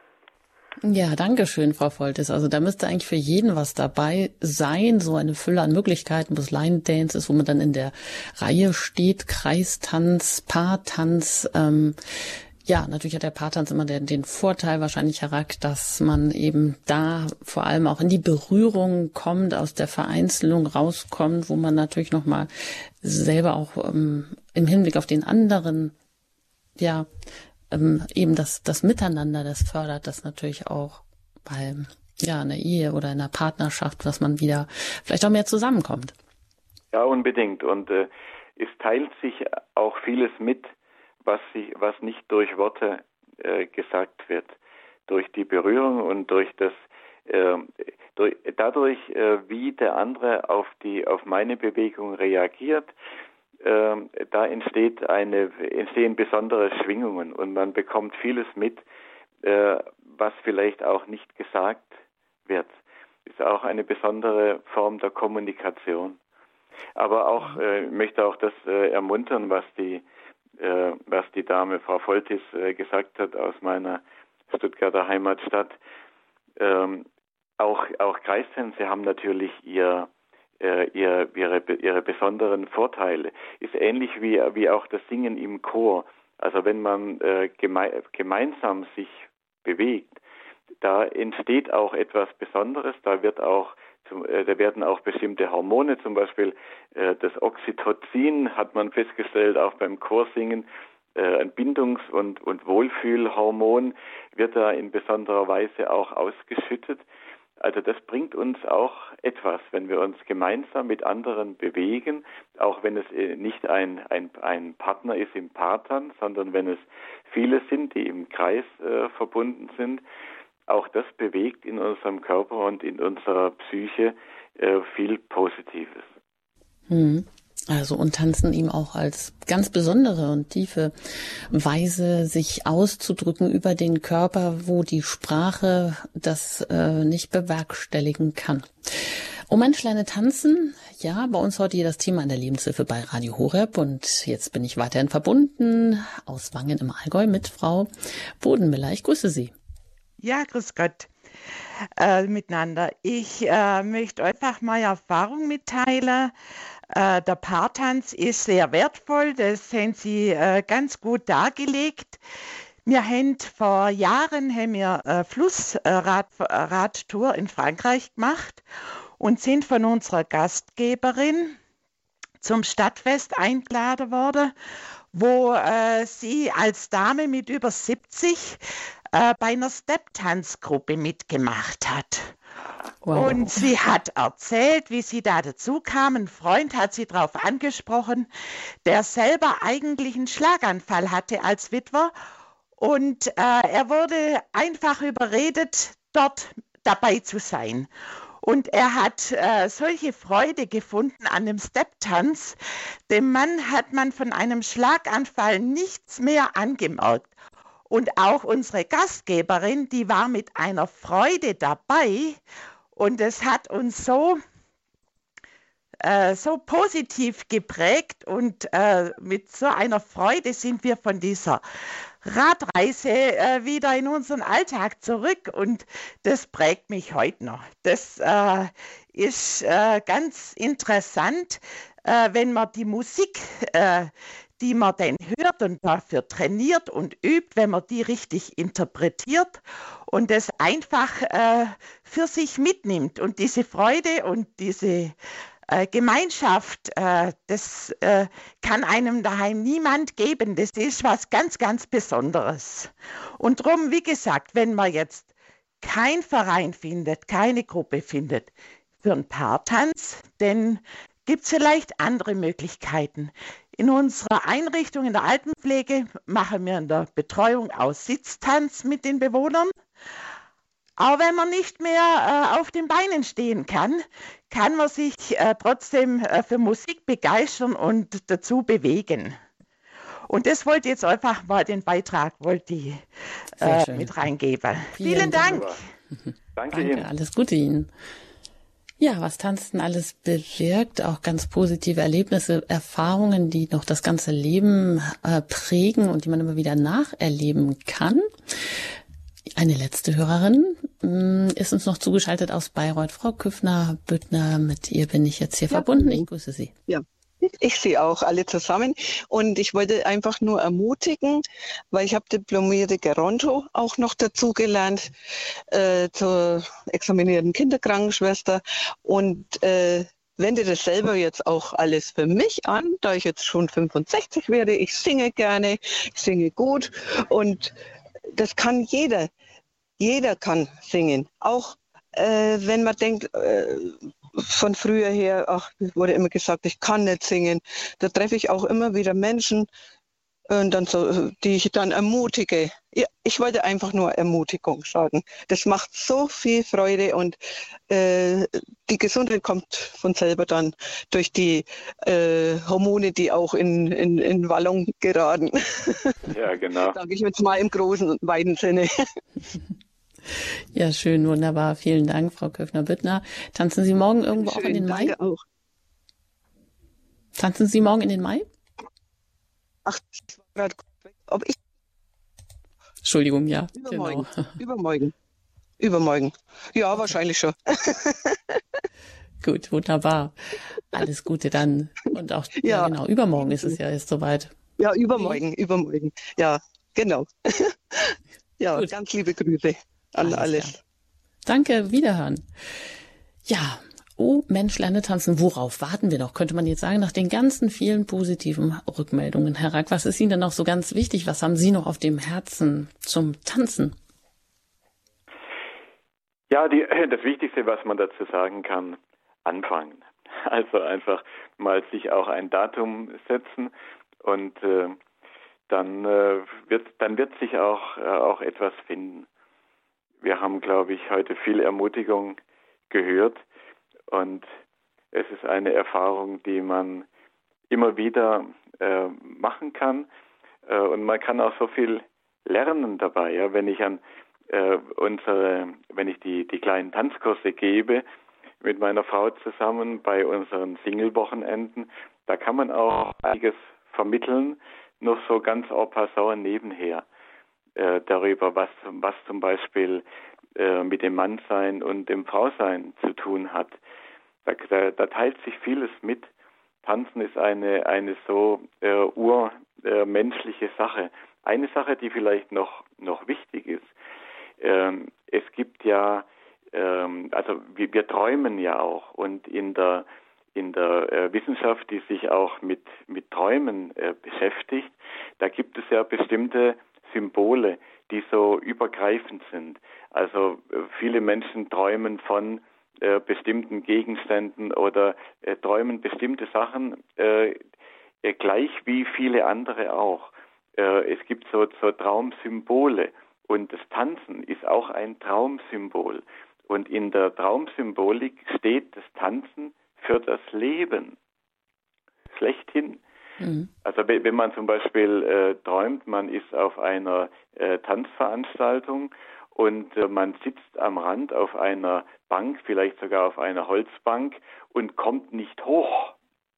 Ja, danke schön, Frau Voltis. Also da müsste eigentlich für jeden was dabei sein, so eine Fülle an Möglichkeiten, wo es Line Dance ist, wo man dann in der Reihe steht, Kreistanz, Paartanz. Ähm, ja, natürlich hat der Paartanz immer den, den Vorteil wahrscheinlich, Herr Rack, dass man eben da vor allem auch in die Berührung kommt, aus der Vereinzelung rauskommt, wo man natürlich nochmal selber auch ähm, im Hinblick auf den anderen, ja, Ähm, eben das, das Miteinander, das fördert das natürlich auch bei ja, einer Ehe oder einer Partnerschaft, dass man wieder vielleicht auch mehr zusammenkommt. Ja, unbedingt. Und äh, es teilt sich auch vieles mit, was, sich, was nicht durch Worte äh, gesagt wird. Durch die Berührung und durch das, äh, durch, dadurch, äh, wie der andere auf die, auf meine Bewegung reagiert, äh, da entsteht eine, entstehen besondere Schwingungen und man bekommt vieles mit, äh, was vielleicht auch nicht gesagt wird. Ist auch eine besondere Form der Kommunikation. Aber auch, äh, ich möchte auch das äh, ermuntern, was die, äh, was die Dame Frau Voltis äh, gesagt hat aus meiner Stuttgarter Heimatstadt. Ähm, auch, auch Kreistänze haben natürlich ihr, äh, ihr, ihre, ihre besonderen Vorteile. Ist ähnlich wie, wie auch das Singen im Chor. Also wenn man äh, geme- gemeinsam sich bewegt, da entsteht auch etwas Besonderes, da wird auch zum, äh, da werden auch bestimmte Hormone, zum Beispiel äh, das Oxytocin hat man festgestellt, auch beim Chorsingen, äh, ein Bindungs- und, und Wohlfühlhormon wird da in besonderer Weise auch ausgeschüttet. Also das bringt uns auch etwas, wenn wir uns gemeinsam mit anderen bewegen, auch wenn es äh, nicht ein, ein, ein Partner ist im Paartanz, sondern wenn es viele sind, die im Kreis äh, verbunden sind. Auch das bewegt in unserem Körper und in unserer Psyche äh, viel Positives. Hm. Also und tanzen ihm auch als ganz besondere und tiefe Weise, sich auszudrücken über den Körper, wo die Sprache das äh, nicht bewerkstelligen kann. Oh Menschleine tanzen, ja, bei uns heute hier das Thema in der Lebenshilfe bei Radio Horeb und jetzt bin ich weiterhin verbunden aus Wangen im Allgäu mit Frau Bodenmiller. Ich grüße Sie. Ja, grüß Gott äh, miteinander. Ich äh, möchte einfach meine Erfahrung mitteilen. Äh, der Paartanz ist sehr wertvoll, das haben Sie äh, ganz gut dargelegt. Wir haben vor Jahren haben wir eine Flussradtour in Frankreich gemacht und sind von unserer Gastgeberin zum Stadtfest eingeladen worden, wo äh, sie als Dame mit über siebzig äh, bei einer Step-Tanzgruppe mitgemacht hat. Wow. Und sie hat erzählt, wie sie da dazu kam. Ein Freund hat sie darauf angesprochen, der selber eigentlich einen Schlaganfall hatte als Witwer. Und äh, er wurde einfach überredet, dort dabei zu sein. Und er hat äh, solche Freude gefunden an dem Step-Tanz. Dem Mann hat man von einem Schlaganfall nichts mehr angemerkt. Und auch unsere Gastgeberin, die war mit einer Freude dabei. Und es hat uns so, äh, so positiv geprägt. Und äh, mit so einer Freude sind wir von dieser Radreise äh, wieder in unseren Alltag zurück. Und das prägt mich heute noch. Das äh, ist äh, ganz interessant, äh, wenn man die Musik, äh, die man dann hört und dafür trainiert und übt, wenn man die richtig interpretiert und das einfach äh, für sich mitnimmt. Und diese Freude und diese äh, Gemeinschaft, äh, das äh, kann einem daheim niemand geben. Das ist was ganz, ganz Besonderes. Und darum, wie gesagt, wenn man jetzt keinen Verein findet, keine Gruppe findet für einen Paartanz, dann gibt es vielleicht andere Möglichkeiten. In unserer Einrichtung in der Altenpflege machen wir in der Betreuung aus Sitztanz mit den Bewohnern. Aber wenn man nicht mehr äh, auf den Beinen stehen kann, kann man sich äh, trotzdem äh, für Musik begeistern und dazu bewegen. Und das wollte ich jetzt einfach mal den Beitrag wollte ich, äh, mit reingeben. Vielen, Vielen Dank. Dank. Danke, Danke Ihnen. Alles Gute Ihnen. Ja, was Tanzen alles bewirkt, auch ganz positive Erlebnisse, Erfahrungen, die noch das ganze Leben äh, prägen und die man immer wieder nacherleben kann. Eine letzte Hörerin mh, ist uns noch zugeschaltet aus Bayreuth, Frau Küffner-Büttner. Mit ihr bin ich jetzt hier ja, verbunden. Ich grüße Sie. Ja. Ich sehe auch alle zusammen und ich wollte einfach nur ermutigen, weil ich habe diplomierte Geronto auch noch dazugelernt äh, zur examinierten Kinderkrankenschwester und äh, wende das selber jetzt auch alles für mich an, da ich jetzt schon fünfundsechzig werde. Ich singe gerne, ich singe gut und das kann jeder. Jeder kann singen, auch äh, wenn man denkt, äh, von früher her, ach, wurde immer gesagt, ich kann nicht singen. Da treffe ich auch immer wieder Menschen, und dann so, die ich dann ermutige. Ja, ich wollte einfach nur Ermutigung sagen. Das macht so viel Freude und äh, die Gesundheit kommt von selber dann durch die äh, Hormone, die auch in, in, in Wallung geraten. Ja, genau. Sage ich jetzt mal im großen und weiten Sinne. Ja, schön, wunderbar. Vielen Dank, Frau Köffner-Büttner. Tanzen Sie morgen irgendwo schön, auch in den Mai? Danke auch. Tanzen Sie morgen in den Mai? Ach, ich war gerade ob ich. Entschuldigung, ja. Übermorgen. Genau. Übermorgen. Übermorgen. Ja, wahrscheinlich schon. Gut, wunderbar. Alles Gute dann. Und auch, ja, ja genau, übermorgen ist es ja jetzt soweit. Ja, übermorgen, nee. übermorgen. Ja, genau. Ja, gut. Ganz liebe Grüße an alles. alles. Danke, wiederhören. Ja. Oh, Mensch, lerne tanzen. Worauf warten wir noch? Könnte man jetzt sagen, nach den ganzen vielen positiven Rückmeldungen. Herr Rack, was ist Ihnen denn noch so ganz wichtig? Was haben Sie noch auf dem Herzen zum Tanzen? Ja, die, das Wichtigste, was man dazu sagen kann, anfangen. Also einfach mal sich auch ein Datum setzen und äh, dann, äh, wird, dann wird sich auch, äh, auch etwas finden. Wir haben, glaube ich, heute viel Ermutigung gehört. Und es ist eine Erfahrung, die man immer wieder äh, machen kann. Äh, und man kann auch so viel lernen dabei. Ja? Wenn ich an äh, unsere, wenn ich die, die kleinen Tanzkurse gebe mit meiner Frau zusammen bei unseren Single-Wochenenden, da kann man auch einiges vermitteln, noch so ganz en passant nebenher äh, darüber, was, was zum Beispiel äh, mit dem Mannsein und dem Frausein zu tun hat. Da, da, da teilt sich vieles mit. Tanzen ist eine, eine so äh, urmenschliche äh, Sache. Eine Sache, die vielleicht noch, noch wichtig ist. Ähm, es gibt ja, ähm, also wir, wir träumen ja auch. Und in der, in der äh, Wissenschaft, die sich auch mit, mit Träumen äh, beschäftigt, da gibt es ja bestimmte Symbole, die so übergreifend sind. Also äh, viele Menschen träumen von Äh, bestimmten Gegenständen oder äh, träumen bestimmte Sachen äh, äh, gleich wie viele andere auch. Äh, es gibt so, so Traumsymbole und das Tanzen ist auch ein Traumsymbol. Und in der Traumsymbolik steht das Tanzen für das Leben. Schlechthin. Mhm. Also wenn man zum Beispiel äh, träumt, man ist auf einer äh, Tanzveranstaltung und äh, man sitzt am Rand auf einer Bank, vielleicht sogar auf einer Holzbank und kommt nicht hoch.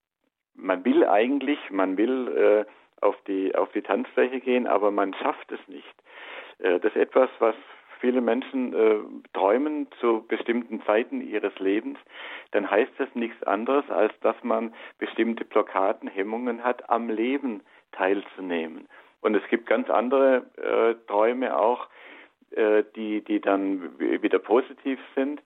Man will eigentlich, man will äh, auf die auf die Tanzfläche gehen, aber man schafft es nicht. Äh, das ist etwas, was viele Menschen äh, träumen zu bestimmten Zeiten ihres Lebens. Dann heißt das nichts anderes, als dass man bestimmte Blockaden, Hemmungen hat, am Leben teilzunehmen. Und es gibt ganz andere äh, Träume auch, die, die dann wieder positiv sind.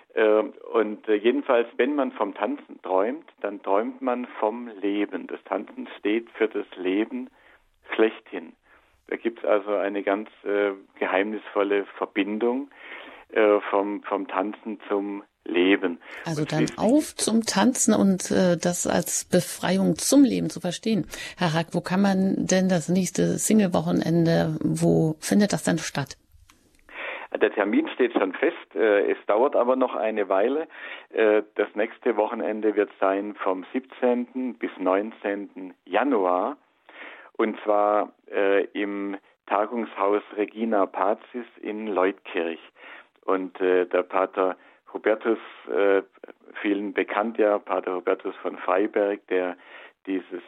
Und jedenfalls, wenn man vom Tanzen träumt, dann träumt man vom Leben. Das Tanzen steht für das Leben schlechthin. Da gibt es also eine ganz äh, geheimnisvolle Verbindung äh, vom, vom Tanzen zum Leben. Also dann auf zum Tanzen und äh, das als Befreiung zum Leben zu verstehen. Herr Rack, wo kann man denn das nächste Single-Wochenende, wo findet das dann statt? Der Termin steht schon fest, es dauert aber noch eine Weile. Das nächste Wochenende wird sein vom siebzehnten bis neunzehnten Januar und zwar im Tagungshaus Regina Pazis in Leutkirch. Und der Pater Hubertus, vielen bekannt ja, Pater Hubertus von Freiberg, der dieses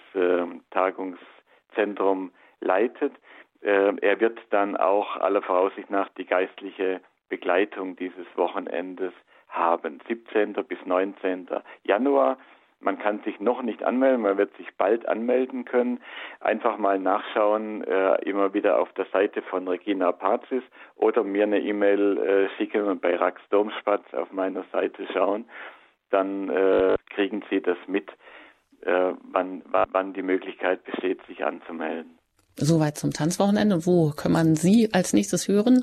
Tagungszentrum leitet, er wird dann auch aller Voraussicht nach die geistliche Begleitung dieses Wochenendes haben. siebzehnten bis neunzehnten Januar. Man kann sich noch nicht anmelden, man wird sich bald anmelden können. Einfach mal nachschauen, äh, immer wieder auf der Seite von Regina Pazis oder mir eine E-Mail äh, schicken und bei Rax Domspatz auf meiner Seite schauen. Dann äh, kriegen Sie das mit, äh, wann, wann die Möglichkeit besteht, sich anzumelden. Soweit zum Tanzwochenende. Wo kann man Sie als nächstes hören?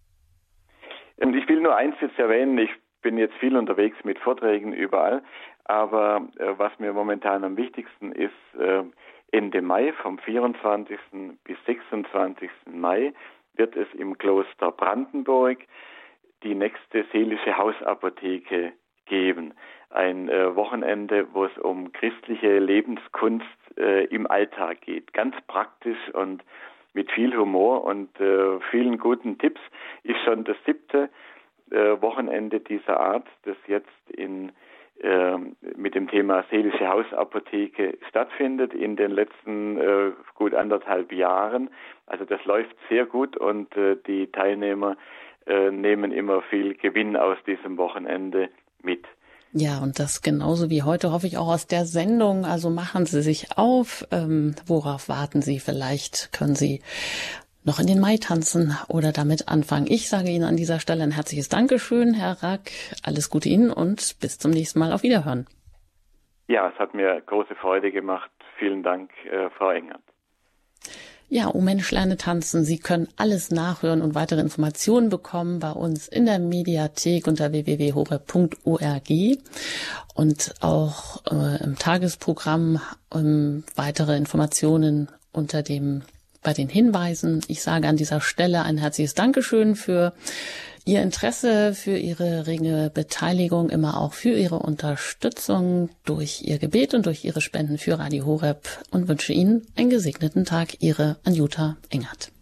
Und ich will nur eins jetzt erwähnen. Ich bin jetzt viel unterwegs mit Vorträgen überall. Aber äh, was mir momentan am wichtigsten ist, äh, Ende Mai, vom vierundzwanzigsten bis sechsundzwanzigsten Mai, wird es im Kloster Brandenburg die nächste seelische Hausapotheke geben. Ein äh, Wochenende, wo es um christliche Lebenskunst äh, im Alltag geht. Ganz praktisch und mit viel Humor und äh, vielen guten Tipps. Ist schon das siebte äh, Wochenende dieser Art, das jetzt in mit dem Thema seelische Hausapotheke stattfindet in den letzten äh, gut anderthalb Jahren. Also das läuft sehr gut und äh, die Teilnehmer äh, nehmen immer viel Gewinn aus diesem Wochenende mit. Ja, und das genauso wie heute hoffe ich auch aus der Sendung. Also machen Sie sich auf. Ähm, worauf warten Sie? Vielleicht können Sie noch in den Mai tanzen oder damit anfangen. Ich sage Ihnen an dieser Stelle ein herzliches Dankeschön, Herr Rack. Alles Gute Ihnen und bis zum nächsten Mal. Auf Wiederhören. Ja, es hat mir große Freude gemacht. Vielen Dank, äh, Frau Engert. Ja, O Mensch, lerne tanzen. Sie können alles nachhören und weitere Informationen bekommen bei uns in der Mediathek unter w w w punkt horeb punkt org und auch äh, im Tagesprogramm ähm, weitere Informationen unter dem bei den Hinweisen. Ich sage an dieser Stelle ein herzliches Dankeschön für Ihr Interesse, für Ihre rege Beteiligung, immer auch für Ihre Unterstützung durch Ihr Gebet und durch Ihre Spenden für Radio Horeb und wünsche Ihnen einen gesegneten Tag. Ihre Anjuta Engert.